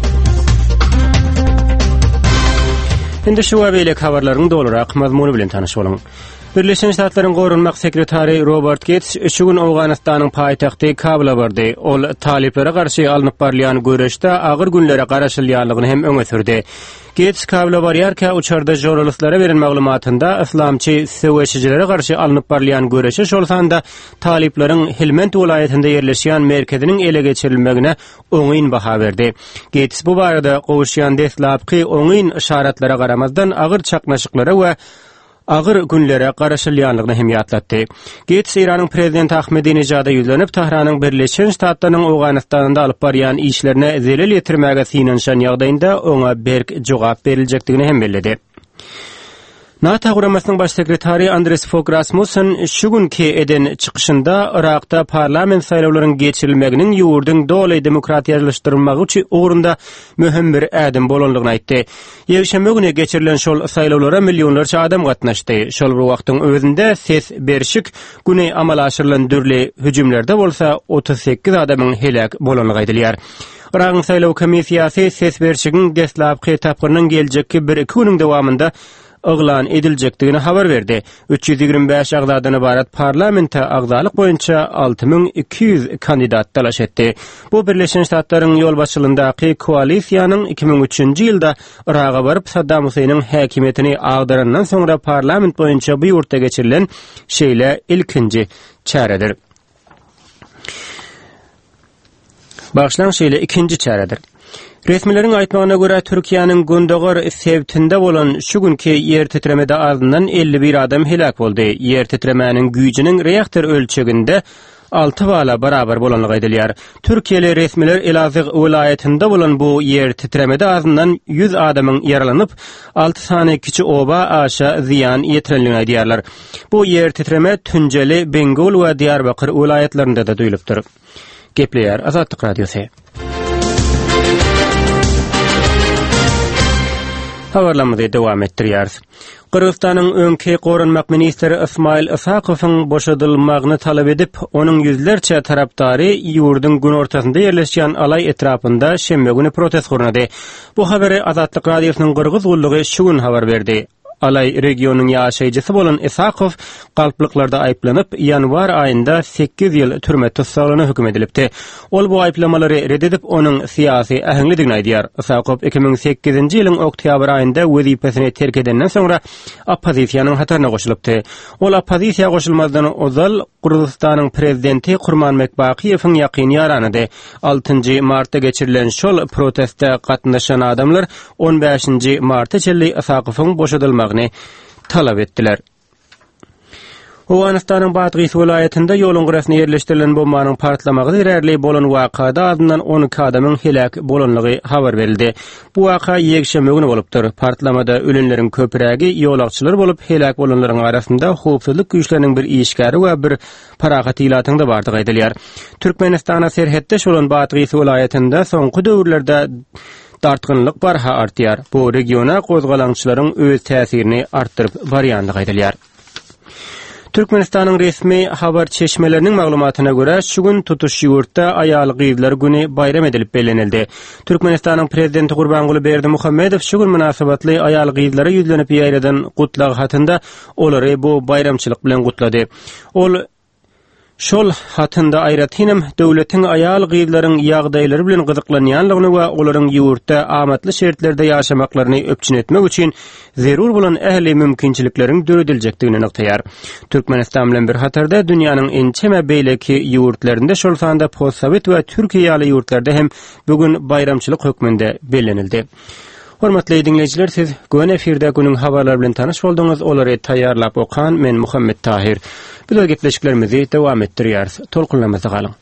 Indi şu wabelek habarlaryň dolurak mazmuny bilen tanyş boluň. Birleşen Ştatlaryň gorunmak sekretary Robert Gates şu gün Awganystanyň paýtagty Kabula bardy. Ol taliplere garşy alınıp barlayan göreşde agyr günlere garaşylýanlygyny hem öňe sürdi. Gates Kabula barýarkä uçarda jurnalistlara beren maglumatynda islamçy söwüşçilere garşy alınıp barlayan göreşe şolsanda taliplaryň Helmand welaýatynda ýerleşýän merkeziniň ele geçirilmegine oňyn baha berdi. Gates bu barada gowuşýan deslapky oňyn işaretlara garamazdan agyr çaknaşyklara we agyr günlere garaşylýanlygyny hem ýatlatdy. Gates Iranyň prezidenti Ahmadinejada ýüzlenip Tahranyň Birleşen Ştatlarynyň Awganystanda alyp barýan işlerine zelil ýetirmäge synanşan ýagdaýynda oňa berk jogap berilejekdigini hem belledi. NATO Guramasının baş sekretari Andres Fogh Rasmussen şu günkü eden çıkışında Irakda parlament saýlawlarynyň geçirilmeginiň ýurduň doly demokratiýalaşdyrylmagy üçin ugrunda möhüm bir ädim bolanlygyny aýtdy. Ýekşembe güni geçirilen şol saýlawlara millionlarça adam gatnaşdy. Şol bir wagtyň özünde ses berişik güni amal aşyrylan dürli hüjümlerde bolsa 38 adamyň helak bolanlygy aýdylýar. Irak'ın saýlaw komissiýasy ses berişigiň deslapky tapgyrynyň geljekki 1-2 güniň dowamında oglan ediljekdigini habar berdi. 325 agzadan ibarat parlamenta agzalyk boýunça 6200 kandidat talaş etdi. Bu Birleşen Ştatlaryň ýol başçylygyndaky koalisiýanyň 2003-nji ýylda Irak'a baryp Saddam Huseýniň häkimetini agdarandan soňra parlament boýunça bu ýurtda geçirilen şeýle ilkinji çäredir. Başlan şeýle ikinji çäredir. Resmilerin aýtmagyna görä Türkiýanyň Gündogar sebtinde bolan şu günkü ýer titremede azyndan 51 adam helak boldy. Ýer titremäniň güýjiniň reaktor ölçeginde 6 bala barabar bolanlygy aýdylýar. Türkiýeli resmiler Elazığ welaýatynda bolan bu ýer titremede azyndan 100 adamyň yaralanyp 6 sany kiçi oba aşa ziýan ýetirenligini aýdýarlar. Bu ýer titreme Tunceli, Bengol we Diyarbakır welaýatlarynda da duýulupdyr. Gepleýär Azatlyk Radiosu. Habarlamada dowam etdirýär. Kırgızstanyň öňki gorunmak ministeri Ismail Isakowyň boşadylmagyny talap edip, onuň ýüzlerçe tarapdary ýurduň gün ortasynda ýerleşýän alay etrapynda şembe güni protest gurnady. Bu habary Azatlyk Radiosynyň Kırgız gullugy şu gün habar berdi. Alay regionuň ýaşaýjysy bolan Isakow galplyklarda aýplanyp ýanwar aýynda 8 ýyl türme tutsagyna hökm edilipdi. Ol bu aýplamalary reddedip onuň syýasy ähliligini aýdýar. Isakow 2008-nji ýylyň oktyabr aýynda wezipesini terk edenden soňra oppozisiýanyň hataryna goşulypdy. Ol oppozisiýa goşulmazdan ozal Kırgızstanyň prezidenti Gurmanbek Bakiýewiň ýakyny ýaranydy. 6-njy martda geçirilen şol protestde gatnaşan adamlar 15-nji martda çelli Isakowyň boşadylmagyny talap etdiler. Awganystanyň Batgys welaýatynda ýoluň gyrasynda ýerleşdirilen bombanyň partlamagy derärli bolan wakada adyndan 12 adamyň helak bolanlygy habar berildi. Bu waka ýekşembe güni bolupdyr. Partlamada ölenleriň köpürägi ýolakçylar bolup helak bolanlaryň arasynda howpsuzlyk güýçleriniň bir işgäri we bir paragat ýylatynda bardygy aýdylýar. Türkmenistana serhetde bolan Batgys welaýatynda soňky döwürlerde dartgynlyk barha artýar. Bu regiona gozgalançylaryň öz täsirini artdyryp barýandygy aýdylýar. Türkmenistanyň resmi habar çeşmeleriniň maglumatyna görä şu gün tutuş ýurtda aýal gyýdylar güni bayram edilip bellenildi. Türkmenistanyň prezidenti Gurbanguly Berdimuhammedow şu gün munasabatly aýal gyýdylary ýüzlenip ýaýradan gutlag hatynda olary bu bayramçylyk bilen gutlady. Ol Şol hatynda aýratynam döwletiň aýal gyzlaryň ýagdaýlary bilen gyzyklanýanlygyny we olaryň ýurtda amatly şertlerde ýaşamaklaryny öpçün etmek üçin zerur bolan ähli mümkinçilikleriň dörediljakdygyny noktaýar. Türkmenistan bilen bir hatarda dünýäniň ençeme beýleki ýurtlarynda şol sanda postsovet we türkiýaly ýurtlarda hem bugün bayramçylyk hökmünde bellenildi. Hormatly dinleýijiler, siz göň efirde günüň habarlary bilen tanyş bolduňyz. Olary taýýarlap okan men Muhammed Tahir. Biz gepleşiklerimizi dowam etdirýäris. Tolkunlamyza galyň.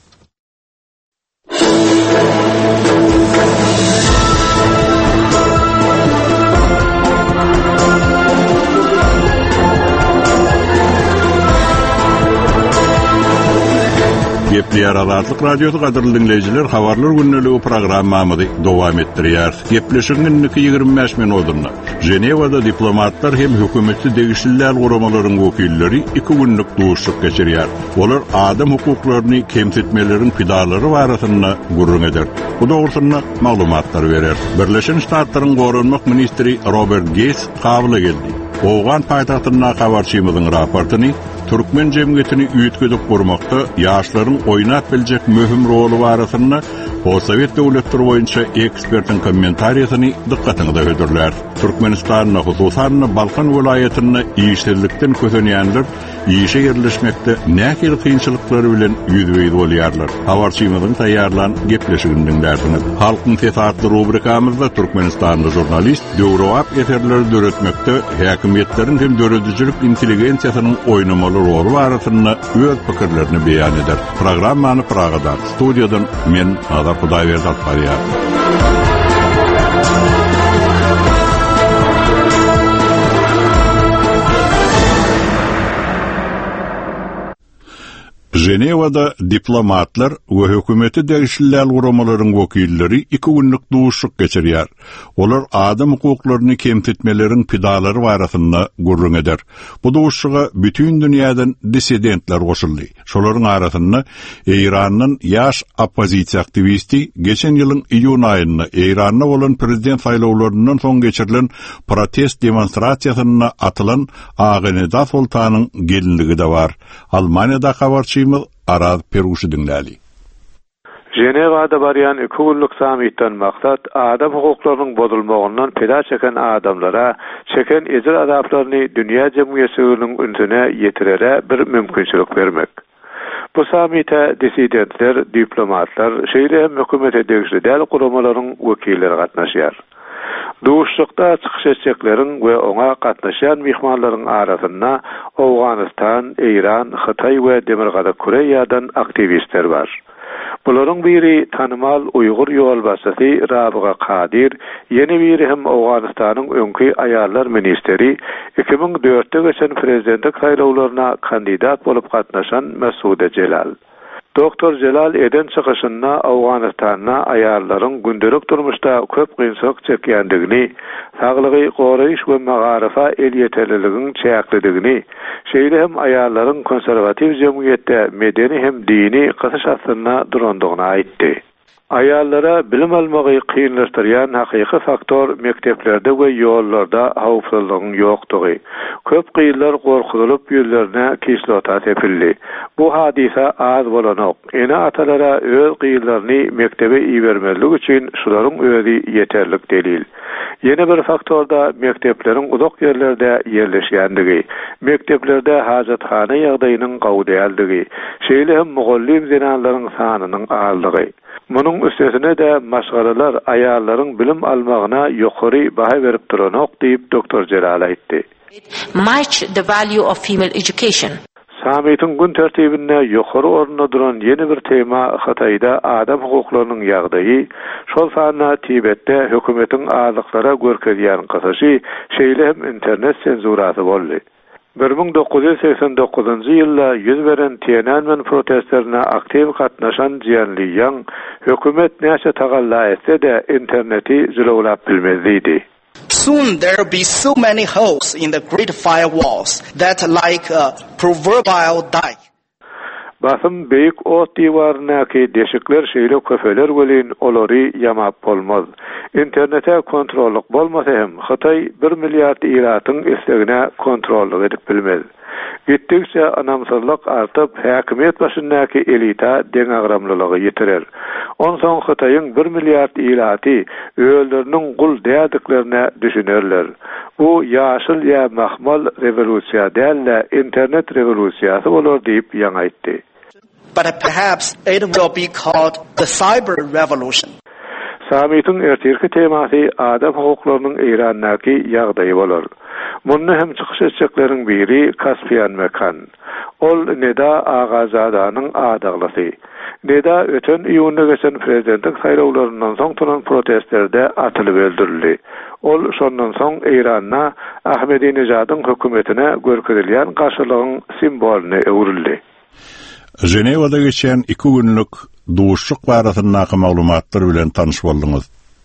Gepleýär Azatlyk radiosu gaderly dinleýijiler, habarlar günneligi programmamyzy dowam etdirýär. Gepleşigiň 25 minutynda Jenewada diplomatlar hem hökümeti degişliler guramalaryň wekilleri 2 günlük duşuk geçirýär. Olar adam hukuklaryny kemsitmeleriň pidalary barasynda gurrun eder. Bu dogrusynda maglumatlar berer. Birleşen Ştatlaryň gorunmak ministri Robert Gates kabula geldi. Oğan paytahtına habarçymyzyň raportyny Türkmen jemgyýetini üýtgedip gurmakda ýaşlaryň oýnap biljek möhüm rolu barasynda Sovet döwletleri boýunça ekspertiň kommentariýasyny dikkatyňizde hödürler. Türkmenistanyň hususan Balkan welaýatyny iýişlikden közenýänler iýişe ýerleşmekde nähili kynçylyklary bilen ýüzbeýdi bolýarlar. Habarçymyzyň taýýarlan gepleşigini dinlerdiňiz. Halkyň tesatly rubrikamyzda Türkmenistanyň jurnalist döwrewap eterleri döretmekde häkimetleriň hem döredicilik intelligensiýasynyň oýnamaly rolu barasynda öz pikirlerini beýan eder. Programmany Pragadan, studiýadan men Azar Hudaýberdi alýar. Jenewada diplomatlar we hökümeti degişliler guramalaryň wekilleri 2 günlük duşuk geçirýär. Olar adam hukuklaryny kemsitmeleriň pidalary barasynda gurrun eder. Bu duşuga bütün dünýäden dissidentler goşuldy. Şolaryň arasynda Iranyň ýaş oppozisiýa aktivisti geçen ýylyň iýun aýynda Iranda bolan prezident saýlawlaryndan soň geçirilen protest demonstrasiýasyna atylan Agyneda Sultanyň gelinligi de bar. Almaniýada habarçy Araz Peruşy dinläli. Jenewada barýan 2 günlük sammitden maksat adam hukuklarynyň bozulmagyndan peda çeken adamlara çeken ejir azaplaryny dünýä jemgyýetiniň ünsüne ýetirere bir mümkinçilik bermek. Bu sammitde dissidentler, diplomatlar, şeýle hökümete degişli däl guramalaryň wekilleri gatnaşýar. Duşlukda çykyş etjekleriň we oňa gatnaşan mihmanlaryň arasynda Awganistan, Iran, Hytaý we Demirgada Koreýadan aktivistler bar. Bularyň biri tanymal Uýgur ýolbaşçysy Rabiga Kadir, ýene biri hem Awganistanyň öňki aýallar ministeri 2004-de geçen prezidentlik saýlawlaryna kandidat bolup gatnaşan Mesude Celal. Doktor Celal eden çykyşynda Awganistanyna aýallaryň gündelik durmuşda köp gynçylyk çekýändigini, saglygy goraýyş we magarafa el ýeterliligiň çäklidigini, şeýle hem aýallaryň konserwatiw jemgyýetde medeni hem dini gysyşasyna durandygyny aýtdy. Aýallara bilim almagy kynlaşdyrýan hakyky faktor mekteplerde we ýollarda hawpsuzlygyň ýokdugy. Köp gyýlar gorkulyp ýollarına kislota tepildi. Bu hadisa az bolanok. Ene atalara öz gyýlaryny mektebe iýermerlik üçin şularyň özi ýeterlik delil. Ýene bir faktorda mektepleriň uzak ýerlerde ýerleşýändigi, mekteplerde hajathana ýagdaýynyň gowdýaldigi, şeýle hem mugallim zenanlaryň sanynyň azlygy. Munun üstesine de maşgalalar aýallaryň bilim almagyna ýokary baha berip duranok diýip Doktor Celal aýtdy. Match the value of female education. Sammitin gün tertibinde ýokary orunda duran ýeni bir tema Hytaýda adam hukuklarynyň ýagdaýy, şol sanda Tibetde hökümetiň azlyklara görkezýän gysaşy, şeýle hem internet senzurasy boldy. 1989-njy ýylda ýüz beren Tiananmen protestlerine aktiv gatnaşan Jianli Yang, hökümet näçe tagalla etse de interneti zülewlap bilmezdi. Soon there will be so many holes in the great firewalls that like a proverbial dike. Basım beýik ot diwaryndaky deşikler şeýle köfeler welin olary ýamap bolmaz. İnternete kontrolluk bolmasa hem Xitay 1 milliard iratyň islegine kontrolluk edip bilmez. Gittikçe anamsızlyk artyp häkimet başyndaky elita deňagramlylygy ýitirer. Onsoň Xitaýyň 1 milliard iraty öýleriniň gul dädiklerine düşünerler. Bu ýaşyl ýa mahmal rewolusiýa däl, internet rewolusiýasy bolar diýip ýaňaýtdy. But perhaps it will be called the cyber revolution. Samitin ertirki temasy adam hukuklarynyň eýrandaky ýagdaýy bolar. Munny hem çykyş etjekleriň biri Kaspian mekan. Ol Neda Agazadanyň adaglysy. Neda öten iýunda geçen prezidentlik saýlawlaryndan soň turan protestlerde atylyp öldürildi. Ol şondan soň Eýranyna Ahmedinejadyň hökümetine görkezilýän garşylygyň simboluna öwrildi. Ženevada geçen 2 günlük duşluk barasyndaky maglumatlar bilen tanyş boldunuz.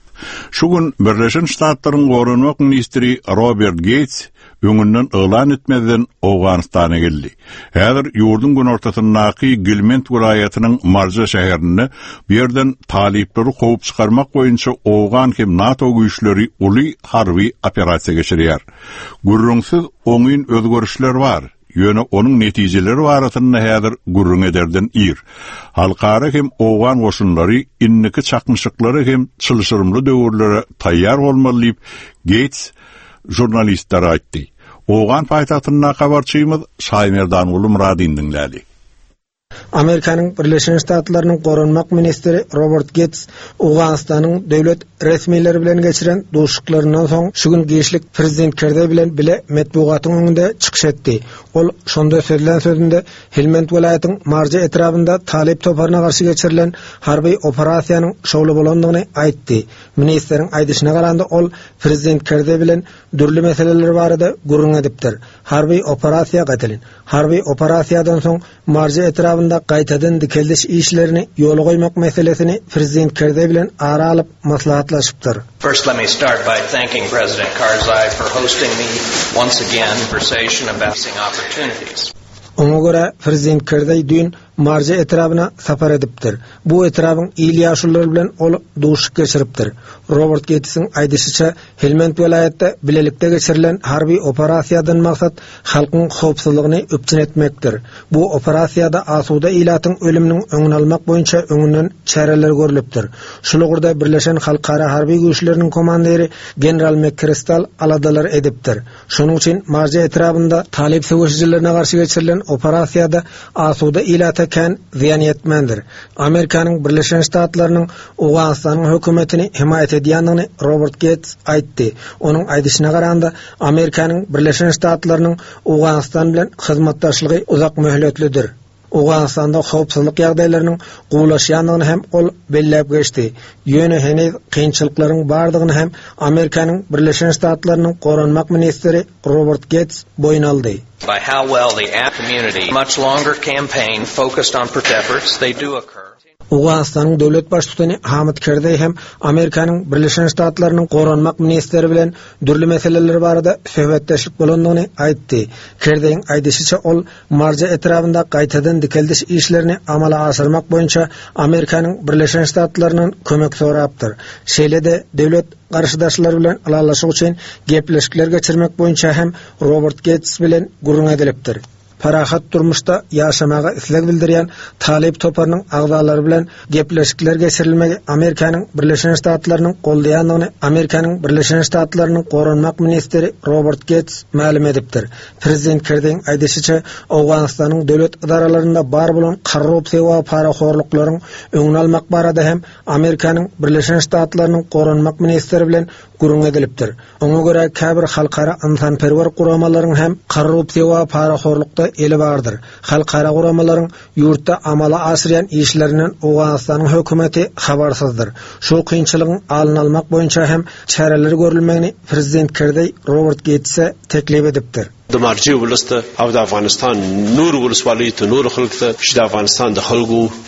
Şu gün Birleşen Ştatlaryň Gorunmak ministri Robert Gates öňünden elan etmeden Awganistana geldi. Häzir ýurdun gün ortasyndaky Gilment vilayatynyň Marja şäherinde bir ýerden talipleri gowy çykarmak boýunça Awgan hem NATO güýçleri uly harby operasiýa geçirýär. Gurrunsyz oňyn özgörüşler bar. Ýöne onun netijeleri barasynda häzir gurrun ederden ir. Halkara hem Awgan goşunlary inniki çakmyşyklary hem çylşyrymly döwürlere taýýar bolmaly diýip Gates jurnalistlere aýtdy. Awgan paýtagtyna habarçymyz Şaýmerdan uly Muradyn dinlädi. Amerikanyň Birleşen Ştatlarynyň Gorunmak ministri Robert Gates Awganistanyň döwlet resmiýetleri bilen geçiren duşuklaryndan soň şu gün geçlik prezident Kerde bilen bile metbugatyň öňünde çykyş etdi. Ol şonda söýlen sözünde Helmand welayatynyň Marja etrafynda talip toparyna garşy geçirilen harby operasiýanyň şowly bolandygyny aýtdy. Ministriň aýdyşyna garanda ol prezident Kerde bilen dürli meseleler barada gurrun edipdir. Harby operasiýa gaýtylyn. Harby operasiýadan soň Marja etrafynda gaýtadan dikeldiş işlerini ýola goýmak meselesini prezident Kerde bilen ara alyp maslahatlaşypdyr. First, let me start by thanking President Karzai for hosting me once again conversation about opportunities. Ona göre prezident Kerdey dün Marja etrafına sapar edipdir. Bu etrafın iyili ýaşullar bilen ol duşuk geçiripdir. Robert Gates'in aýdyşyça Helmand welaýatda bilelikde geçirilen harby operasiýadan maksat halkyň howpsuzlygyny öpçün etmekdir. Bu operasiýada asuda ilatyň ölüminiň öňüni almak boýunça öňünden çäreler görülipdir. Şulugurda Birleşen Halkara Harby Güýçleriniň komandiri General McChrystal aladalar edipdir. Şonuň üçin Marja etrafynda talip söwüşçilerine garşy geçirilen operasiýada asuda ilata kan ziyan yetmendir. Amerikanyň Birleşen Ştatlarynyň Awganistanyň hökümetini himayet edýändigini Robert Gates aýtdy. Onuň aýdyşyna garanda Amerikanyň Birleşen Ştatlarynyň Awganistan bilen hyzmatdaşlygy uzak möhletlidir. Awganistanda howpsuzlyk ýagdaýlarynyň gowlaşýandygyny hem ol belläp geçdi. Ýöne heniz kynçylyklaryň bardygyny hem Amerikanyň Birleşen Ştatlarynyň Gorunmak ministri Robert Gates boyun aldy. By how well the community much longer campaign focused on efforts they do occur. Awganistanyň döwlet başçysy Hamid Karzai hem Amerikanyň Birleşen Ştatlarynyň Gorunmak ministri bilen dürli meseleler barada söhbetdeşlik bolandygyny aýtdy. Karzaiň aýdyşyça ol Marja etrafynda gaýtadan dikeldiş işlerini amala asyrmak boýunça Amerikanyň Birleşen Ştatlarynyň kömek sorapdyr. Şeýle-de döwlet garşydaşlary bilen alaşyk üçin gepleşikler geçirmek boýunça hem Robert Gates bilen gurrun edilipdir. Parahat durmuşda yaşamaga isleg bildirýän talip toparynyň agdalary bilen gepleşikler geçirilmegi Amerikanyň Birleşen Ştatlarynyň goldaýandygyny Amerikanyň Birleşen Ştatlarynyň Gorunmak ministri Robert Gates ma'lum edipdir. Prezident Kerdeyň aýdyşyça Awganistanyň döwlet idaralarynda bar bolan korrupsiýa we paraxorlyklaryň öňüni almak barada hem Amerikanyň Birleşen Ştatlarynyň Gorunmak ministri bilen gurrun edilipdir. Oňa görä käbir halkara insanperwer guramalaryň hem korrupsiýa we paraxorlykda eli bardyr. Halkara guramalaryň ýurtda amala asyrýan işlerinden Awganistanyň hökümeti habarsyzdyr. Şu kynçylygyň alyny almak boýunça hem çäreler görülmegini prezident Kerdey Robert Gates'e teklip edipdir. The marji ulasta of Afghanistan nur ulswali to nur khalqta shida Afghanistan da khalgu.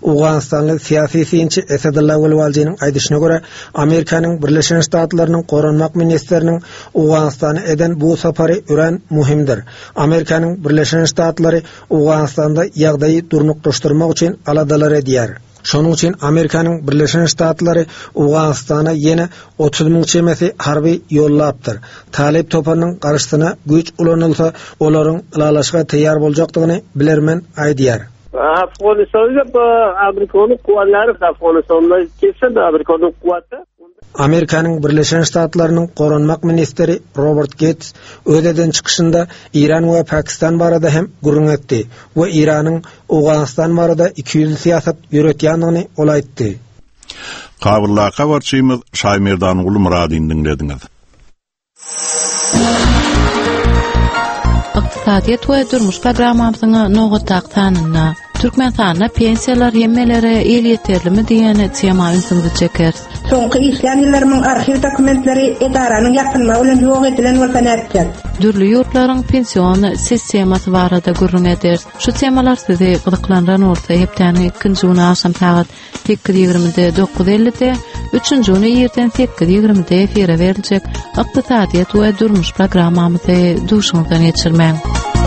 Uganistanlı siyasi siyinçi Esadullah Welwalji'nin aýdyşyna görä, Amerikanyň Birleşen Ştatlarynyň goranmak ministeriniň Uganistana eden bu sapary ören muhimdir. Amerikanyň Birleşen Ştatlary Uganistanda ýagdaýy durnuklaşdyrmak üçin aladalar edýär. Şonuň üçin Amerikanyň Birleşen Ştatlary Uganistana ýene 30.000 çemesi harby ýollapdyr. Talip topanyň garşysyna güç ulanylsa, olaryň ilalaşyga teýýar boljakdygyny bilermen aýdýar. Afganistan'da Amerika'nın kuvvetleri Afganistan'da kesin Amerika'nın kuvveti. Amerikanyň Birleşen Ştatlarynyň goranmak ministeri Robert Gates ödeden çıkışında İran we Pakistan barada hem gurrun etdi we İranyň Uganistan barada 200 siýasat ýöretýändigini ol aýtdy. Kabullar kabarçymyz Şaýmerdan Ulu Muradyn dinlediňiz. Iqtisadiýet we durmuş programmamyzyň nogataq tanyna Türkmenistanda pensiýalar hemmelere el ýeterlimi diýen tema üstünde çeker. Soňky işlem ýyllarynyň arxiv dokumentleri edaranyň ýapylmagy bilen ýok edilen bolsa näçe? Dürli ýurtlaryň pensiýon sistematy barada gurrun eder. Şu temalar sizi gyzyklandyran bolsa hepdäni 2-nji güni aşam saat 8:20-de 9:50-de, 3-nji güni ýerden 8:20-de efire beriljek Iqtisadiýet we durmuş programmamyzy duşuňdan geçirmäň.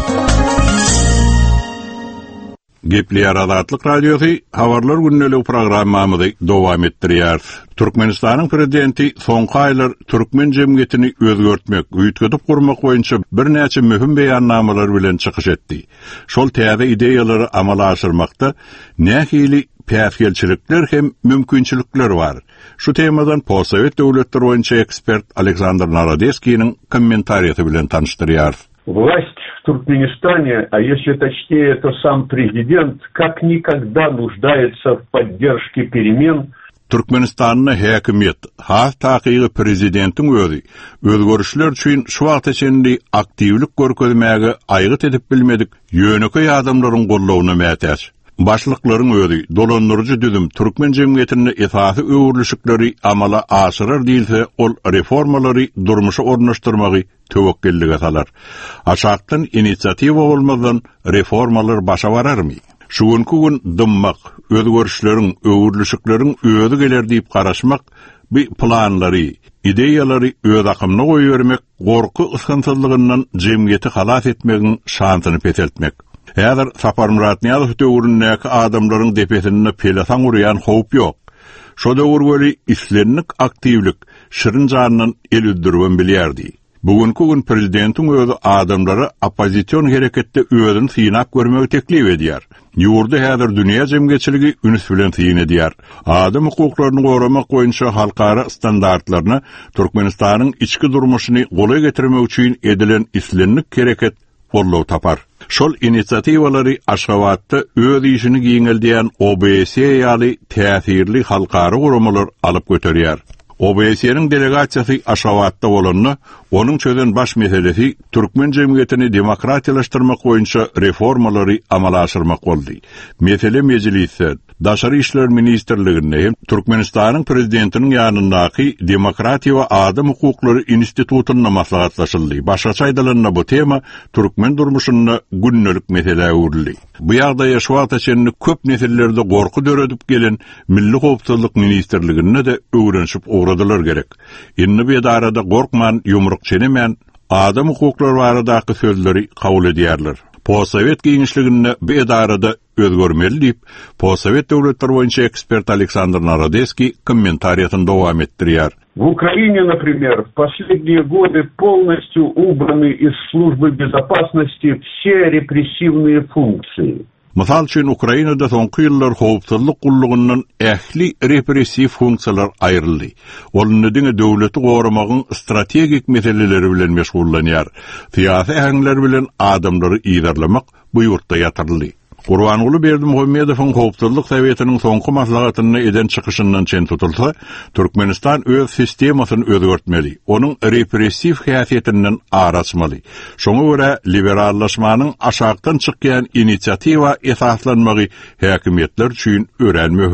Gepli Adatlyk Radiosu habarlar günnelik programmamyzy dowam etdirýär. Türkmenistanyň prezidenti soňky aýlar türkmen jemgyýetini özgertmek, üýtgedip gurmak boýunça bir näçe möhüm beýannamalar bilen çykyş etdi. Şol täze ideýalary amala aşyrmakda nähili päsgelçilikler hem mümkinçilikler bar. Şu temadan Possovet döwletleri boýunça ekspert Aleksandr Narodeskiň kommentariýasy bilen tanıştyrýar. Власть в Туркменистане, а если точнее, то сам президент, как никогда нуждается в поддержке перемен. Türkmenistanyň häkimet, haýaty prezidentiň özi, özgörüşler üçin şu wagt içinde aktivlik görkezmäge aýgyt edip bilmedik, ýöneki adamlaryň gollawyna mätäç. Başlyklaryň özi, dolandyrjy düzüm türkmen jemgyýetini esasy öwürlüşikleri amala aşyrar diýilse, ol reformalary durmuşa ornaşdyrmagy töwekkillige salar. Aşakdan inisiatiwa bolmadan reformalar başa bararmy? Şugunky gün dymmak, özgörüşleriň, öwürlüşikleriň özi geler diýip garaşmak, bir planlary, ideýalary öz akymyna goýbermek, gorky ısgynçylygyndan jemgyýeti halas etmegiň şansyny peteltmek. Häzir Sapar Murat Niýazow döwründäki adamlaryň depesine pelesan urýan howp ýok. Şo döwürgeli islenlik aktivlik şirin janynyň el üldürben bilýärdi. Bugünkü gün prezidentiň özi adamlary opozisiýon hereketde özüni synap görmegi teklip edýär. Ýurda häzir dünýä jemgyýetçiligi üns bilen syn edýär. Adam hukuklaryny goramak boýunça halkara standartlaryna Türkmenistanyň içki durmuşyny goly getirmek üçin edilen islenlik hereket bolluw tapar. Şol inisiatiwalary Aşgabatda öz işini giňeldiýän OBS ýaly täsirli halkara guramalar alyp göterýär. OBS-niň delegasiýasy Aşgabatda bolanyny, onuň çözen baş meselesi türkmen jemgyýetini demokratiýalaşdyrmak boýunça reformalary amala aşyrmak boldy. Mesele meclisi, Daşary işler ministrliginde Türkmenistanyň prezidentiniň ýanyndaky Demokratiýa we Adam hukuklary institutyna maslahatlaşyldy. Başgaça aýdylanyna bu tema türkmen durmuşyna günnelik mesele uğurly. Bu ýagdaýa şu wagt içinde köp nesillerde gorku döredip gelen Milli Howpsuzlyk ministrligine de öwrenşip uğradylar gerek. Indi bir arada gorkman, ýumruk çenemen, adam hukuklary baradaky sözleri kabul edýärler. Possovet giňişliginde bir edarada özgörmeli diýip, Possovet döwletleri boýunça ekspert Aleksandr Narodeski kommentariýasyny dowam etdirýär. В Украине, например, в последние годы полностью убраны из службы безопасности все репрессивные функции. Mysal üçin Ukrainada soňky ýyllar howpsuzlyk gullugyndan ähli repressiw funksiýalar aýryldy. Oluny diňe döwleti goramagyň strategik meseleleri bilen meşgullanýar. Siýasy ähliler bilen adamlary ýydarlamak bu ýurtda ýatyrly. Gurbanuly Berdimuhammedowyň howpsuzlyk sowetiniň soňky maslahatyny eden çykyşyndan çen tutulsa, Türkmenistan öz sistemasyny özgertmeli, onuň repressiw häsiýetinden araçmaly. Şoňa görä liberallaşmanyň aşakdan çykýan inisiatiwa esaslanmagy häkimetler üçin ören möhüm.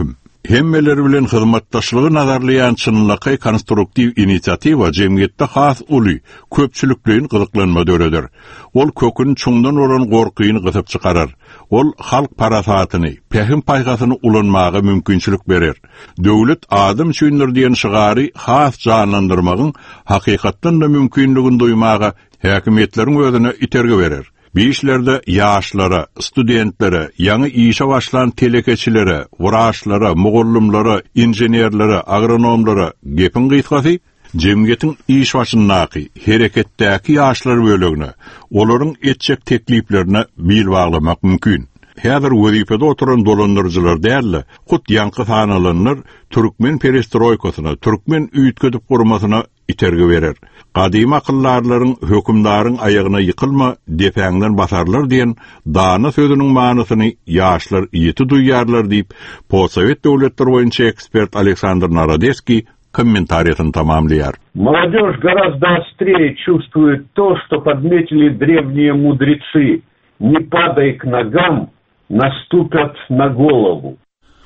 Hemmeleri bilen hyzmatdaşlygy nazarlayan çynlyky konstruktiv inisiatiwa jemgyýetde has uly, köpçülikliň gyzyklanma döredir. Ol kökün çuňdan oran gorkyny gysyp çykarar. Ol halk parasatyny, pehim paýgasyny ulanmagy mümkinçilik berer. Döwlet adam üçindir diýen şygary has janlandyrmagyň hakykatdan da mümkinligini duýmaga häkimetleriň özüne iterge berer. Bu işlerde yaşlara, studentlere, yanı işe başlayan telekeçilere, vuraşlara, mugullimlara, injenerlere, agronomlara gepin gıytkası, cemgiyetin iş başındaki, hareketdeki yaşlar bölüğüne, onların etçek tekliflerine bil bağlamak mümkün. Häzir wezipede oturan dolandırıcılar dälle, kut yankı sanalanlar Türkmen perestroykasyna, Türkmen üýtgedip gurmasyna iterge berer. Gadymy akyllarlaryň hökümdaryň aýagyna ýykylma depäňden basarlar diýen dana sözüniň manysyny ýaşlar ýeti duýýarlar diýip Possovet döwletleri boýunça ekspert Александр Народецкий комментариясын тамамлияр. Молодежь гораздо острее чувствует то, что подметили древние мудрецы. Не падай к ногам, наступят на голову.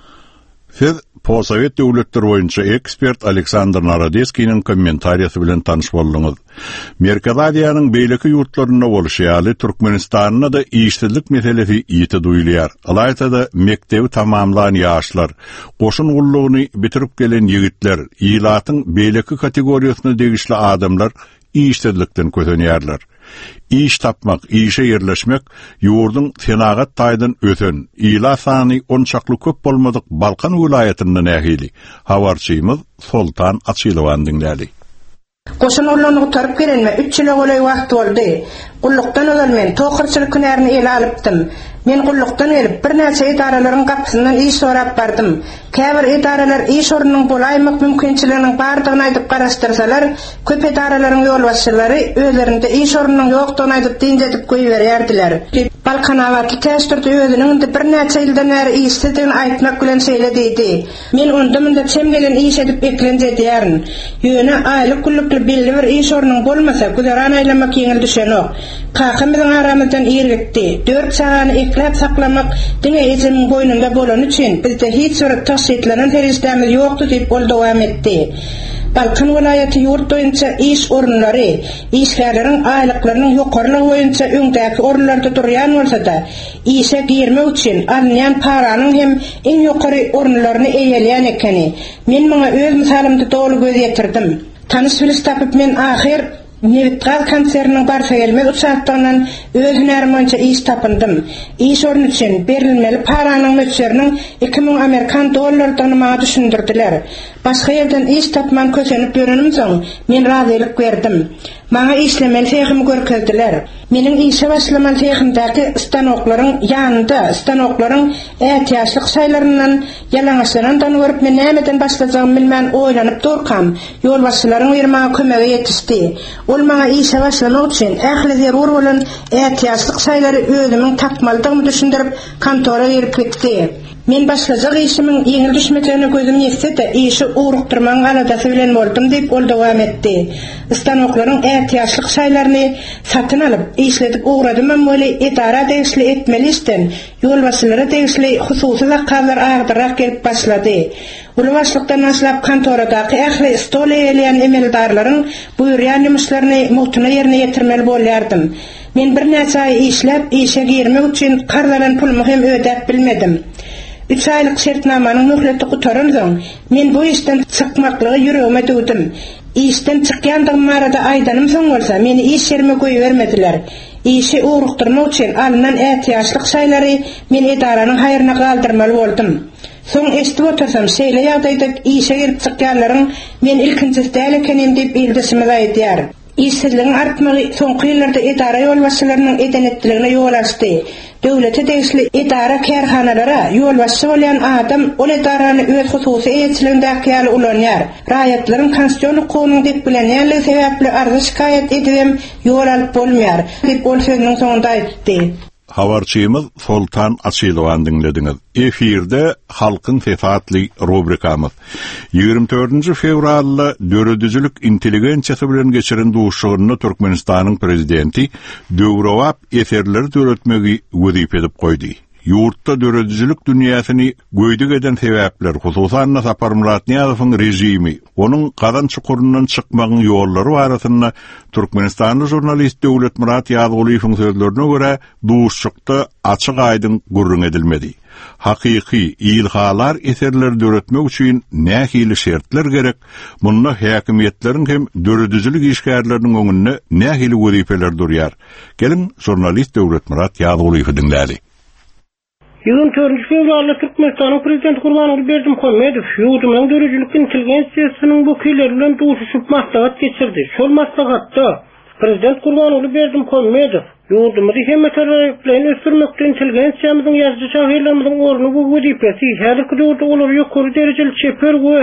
Siz Possovet döwletleri boýunça ekspert Александр Народецкийниň kommentariyasy bilen tanyş boldyňyz. Merkez Aziýanyň beýleki ýurtlaryna bolşýaly Türkmenistanyna da işsizlik meselesi ýeti duýulýar. Alaýsa da mektebi tamamlayan ýaşlar, goşun gullugyny bitirip gelen ýigitler, ýylatyň beýleki kategoriýasyna degişli adamlar işsizlikden közenýärler. İş tapmak, işe yerleşmek, yurdun senagat taýdan öten, ila sany onçakly köp bolmadyk Balkan vilayatynyň nähili. Habarçymyz Sultan Açylowan dinlädi. Goşun urlanyny tarıp gelenme 3 ýyl bolay wagt boldy. Gullukdan ölen men toqyrçylyk günärini ele alypdym. Men gullukdan gelip bir näçe idaralaryň gapysyndan iş sorap bardym. Käbir idaralar iş orunynyň bolaýmak mümkinçiliginiň bardygyny aýdyp garaşdyrsalar, köp idaralaryň ýolbaşçylary özlerinde iş orunynyň ýokdugyny aýdyp dinjedip goýberýärdiler. Balkan awatly täsirde özüniň de bir näçe ýyldan bäri işsizligini aýtmak bilen söýlediydi. Men ondamynda çemgelen iş edip eklenjedýärin. Ýöne aýlyk gullukly belli bir iş orunyň bolmasa, güzaran aýlamak ýeňil düşenok. Kakymyzyň aramyzdan ýergitdi. 4 sagany eklep saklamak diňe ejimiň boýnunda bolan üçin bizde hiç bir taşytlanyň teristemiz ýokdy diýip ol dowam etdi. Balkan vilayaty ýurt boýunça iş orunlary, işgärleriň aýlyklarynyň ýokarylygy boýunça öňdäki orunlarda durýan bolsa-da, işe girmek üçin alynýan paranyň hem en ýokary orunlaryny eýelýän ekeni. Men muňa öz misalymdy dolu göz ýetirdim. Tanys bilis tapyp men ahir Nevitgal kanserinin barsa gelmez uçaklarından öz hünerim boyunca iş tapındım. İş orun için berilmeli paranın möçlerinin 2000 Amerikan dollardan mağa düşündürdüler. Başka yerden iş tapman kösenip görünüm soň men razılık verdim. Mağa işlemeli tehimi görkezdiler. Menin işe başlaman tehimdäki stanoklaryň ýanynda stanoklaryň ätiýaşlyk şaýlaryndan ýalaňaşlaryndan görüp men nämeden başlajagymy bilmän oýlanyp durkam. Ýolbaşçylaryň bermäge kömegi ýetişdi. Ol maňa işe başlamak üçin ähli zerur bolan ätiýaşlyk şaýlary özümiň tapmalydygymy düşündirip kontora berip gitdi. Men başlajak işimiň ýeňil düşmeklerine gözüm ýetse-de, işi uğrukdyrman galadasy bilen boldum diýip ol dowam etdi. Stanoklaryň ätiýaşlyk şaýlaryny satyn alyp, işledip uğradym bolý idara degişli etmeli işden, ýolbaşçylara degişli hususy zakazlar agdyrak gelip başlady. Ulu başlykdan başlap kontoradaky ähli stol eýelýän emeldarlaryň buýurýan ýumuşlaryny muhtyna ýerine ýetirmeli bolýardym. Men bir näçe aý işläp, işe girmek üçin karlanan pulumy hem ödäp bilmedim. 3 aylyk şertnamanyň möhleti gutaran soň men bu işden çykmaklygy ýüregime döwdüm. İşden çykýandygym arada aýdanym soň bolsa meni iş ýerime goýbermediler. İşi uğrukdyrmak üçin alynan ätiýaşlyk şaýlary men edaranyň haýryna galdyrmaly boldum. Soň eşitip otursam şeýle ýagdaýda işe girip çykýanlaryň men ilkinjisi däl ekenim diýip ildisime aýdýar. İşsizligiň artmagy soňky ýyllarda idara ýolbaşçylarynyň edenetdiligine ýol açdy. Döwlete degişli idara kärhanalara ýolbaşçy bolan adam ol idarany öz hususy eýetçiligindäki ýaly ulanýar. Raýatlaryň konstitusiýon hukugyny diýip bilenýärligi sebäpli arzy şikayet edibem ýol alyp bolmaýar diýip ol sözüniň soňunda aýtdy. Habarçymyz Sultan Açylowan dinlediňiz. Efirde halkyň sefatly rubrikamyz. 24 fevralda döredüjülük intelligensiýasy bilen geçiren duşugyny Türkmenistanyň prezidenti Döwrowap eserleri döretmegi wezip edip goýdy. yurtta döredicilik dünýäsyny göýdük eden sebäpler, hususan Sapar Murat Niýazowyň rejimi, onuň gadan çukurundan çykmagyň ýollary barasynda Türkmenistanly jurnalist Döwlet Murat Ýazygolyň sözlerine görä duşşukda açyk aýdyn gurrun edilmedi. Hakyky ilhalar eserler döretmek üçin nähili şertler gerek? Munda häkimetleriň hem döredicilik işgärleriniň öňünde nähili wezipeler durýar? Gelin jurnalist Döwlet Murat Ýazygolyny dinlädi. 24 fevralda Türkmenistan'ın prezidenti Gurbanuly Berdimuhammedow ýurdumyň döredicilik intelligensiýasynyň wekilleri bilen duşuşyp maslahat geçirdi. Şol maslahatda Prezident Gurbanuly Berdimuhammedow ýurdumyzy hemmeterler bilen ösürmekde intelligensiýamyzyň ýazgy şahyrlarymyzyň orny bu wezipesi häzirki döwürde olar ýokary derejeli çeper we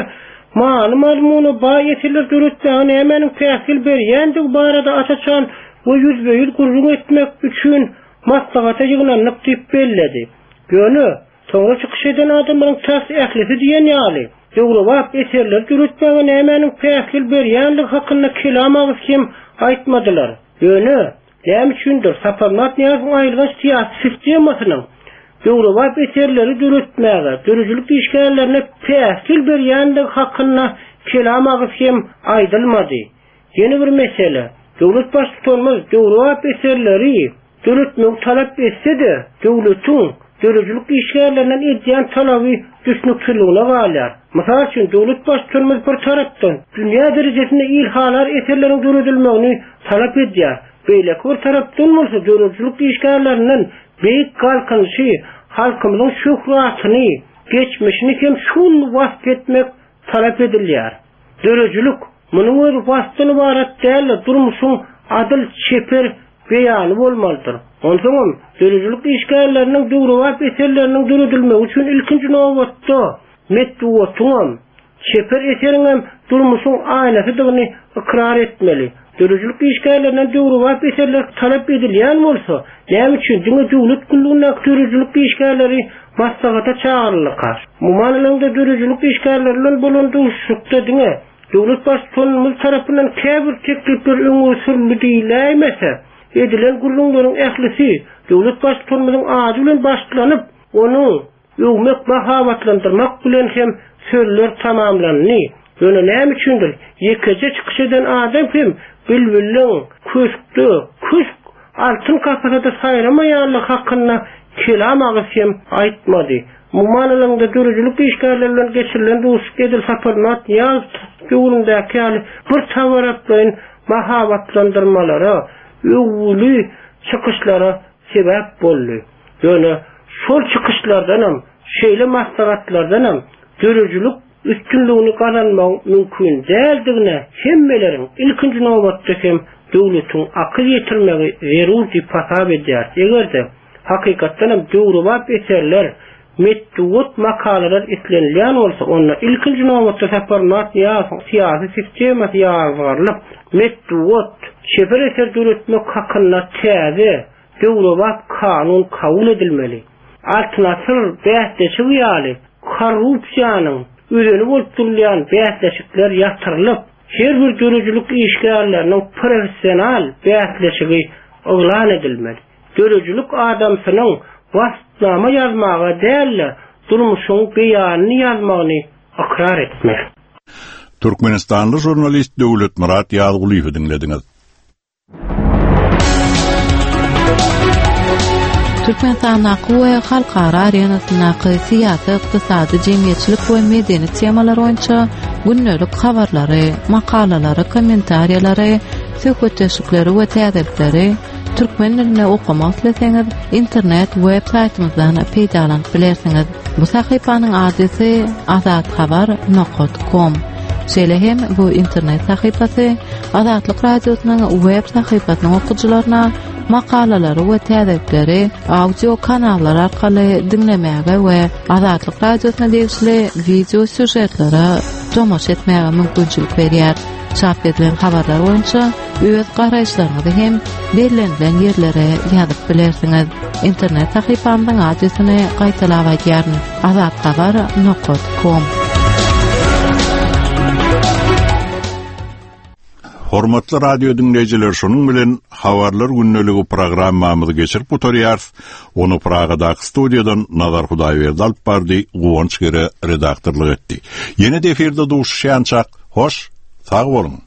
malumaty baý eserler döretmäň hemeniň täsir berýändig barada açaçan we ýüzbeýil gurrun etmek üçin maslahata ýygnanyp diýip belledi. Göni soňra çykyş eden adamlaryň tas ählisi diýen ýaly Ýewropa eserler döretmäň hemeniň täsir berýändig hakynda kelam kim aýtmadylar. Göni näme üçindir? Sapar Murat Niýazowyň aýrylgan siýasy sistemasynyň Ýewropa eserleri döretmäge, döredicilik işgärlerine täsir berýändig hakynda kelam kim aýdylmady. Ýeni bir mesele, döwlet başçylygymyz Ýewropa eserleri döretmek talap etse-de, döwletiň döredicilik işgärlerinden edýän talaby düşnükçiligine galýar. Mysal üçin döwlet başçylygymyz bir tarapdan dünýä derejesinde ilhalar eserleriň döredilmegini talap edýär. Beýle bir tarapdan bolsa döredicilik işgärlerinden beýik galkynşy halkymyzyň şöhratyny, geçmişini hem şol wagt etmek talap edilýär. Döredicilik munyň öz wagtyny barat däl, durmuşyň adyl çeper beýany bolmalydyr. Onsoň döredicilik işgärleriniň Ýewropa eserleriniň döredilmegi üçin ilkinji nowbatda metduwatyň çeper eseriň durmuşyň aýnasydygyny ikrar etmeli. Döredicilik işgärlerinden Ýewropa eserler talap edilýän bolsa, näme üçin diňe döwlet gullugyna döredicilik işgärleri maslahata çağırylýar? Mumanylygda döredicilik işgärlerinden bolan duşşukda diňe döwlet başçylygymyz tarapyndan käbir teklipler öňe sürilýärmese, edilen gurrunlaryň ählisi döwlet başçylygymyzyň ady bilen başlanyp, onu ýöwmek bahawatlantyrmak bilen hem sözler tamamlandy. Ýöne näme üçindir? Ýekeje çykyş eden adam hem bilbilliň köşkde, köşk altyn kapasada saýramaýanlyk hakynda kelam hem aýtmady. Mumanylygda döredicilik işgärlerinden geçirilen duşuk edil Sapar Murat Ýazygowyň bir tawarat bilen bahawatlantyrmalara, ýöwli çykyşlara sebäp boldy. Ýöne şol çykyşlardanam, şeýle maslahatlardanam döredicilik üstünlüğünü kazanmak mümkün däldigine hemmeleriň ilkinji nowbatda hem döwletiň akyl ýetirmegi zerur diýip hasap edýär. Egerde hakykatdanam Ýewropa eserler metduwat makalalar islenilýän bolsa, onda ilkinji nowbatda Sapar Murat Niýazowyň siýasy sistemasy ýazylyp, metduwat şefer eser döretmek hakynda täze Ýewropa kanun kabul edilmeli. Alternatyw bäsleşik ýaly korrupsiýanyň özüni bolup durýan bäsleşikler ýatyrylyp, her bir döredicilik işgärleriniň professional bäsleşigi oglan edilmeli. Döredicilik adamsynyň wastnama ýazmaga däl, durmuşyň beýanyny ýazmagyny ikrar etmeli. Türkmenistanly jurnalist Döwlet Murat Ýazygolyny dinlediňiz. Türkmenistan we halkara arenasyna syýasy, ykdysady, jemgyýetçilik we medeni temalar boýunça günnelik habarlary, makalalary, kommentariýalary, söhbetleşikleri we täzelikleri türkmen dilinde okumak isteseňiz internet web saytymyzdan peýdalanyp bilersiňiz. Bu sahypanyň adresi azatxabar.com. Şeýlehem bu internet sahypasy Azatlyk radiosynyň web sahypasynyň okuwçylaryna makalalary we täzelikleri audio kanallar arkaly dinlemäge we Azatlyk radiosyna degişli video süjetlere tomoş etmäge mümkinçilik berýär. Çap edilen habarlar boýunça öz garaýşlaryňyzy hem berilen ýerlere ýazyp bilersiňiz. Internet sahypamyň adresyny gaýtalap aýdýaryn: azatxabar.com. Hormatly radio dinleyijiler, şonuň bilen habarlar günneligi programmamyzy geçirip oturýar. Onu Pragadaky studiýadan Nazar Hudaýberdi alyp bardy, Guwanç Gere redaktorlyk etdi. Ýene de eferde duşuşýançak. Hoş, sag bolun.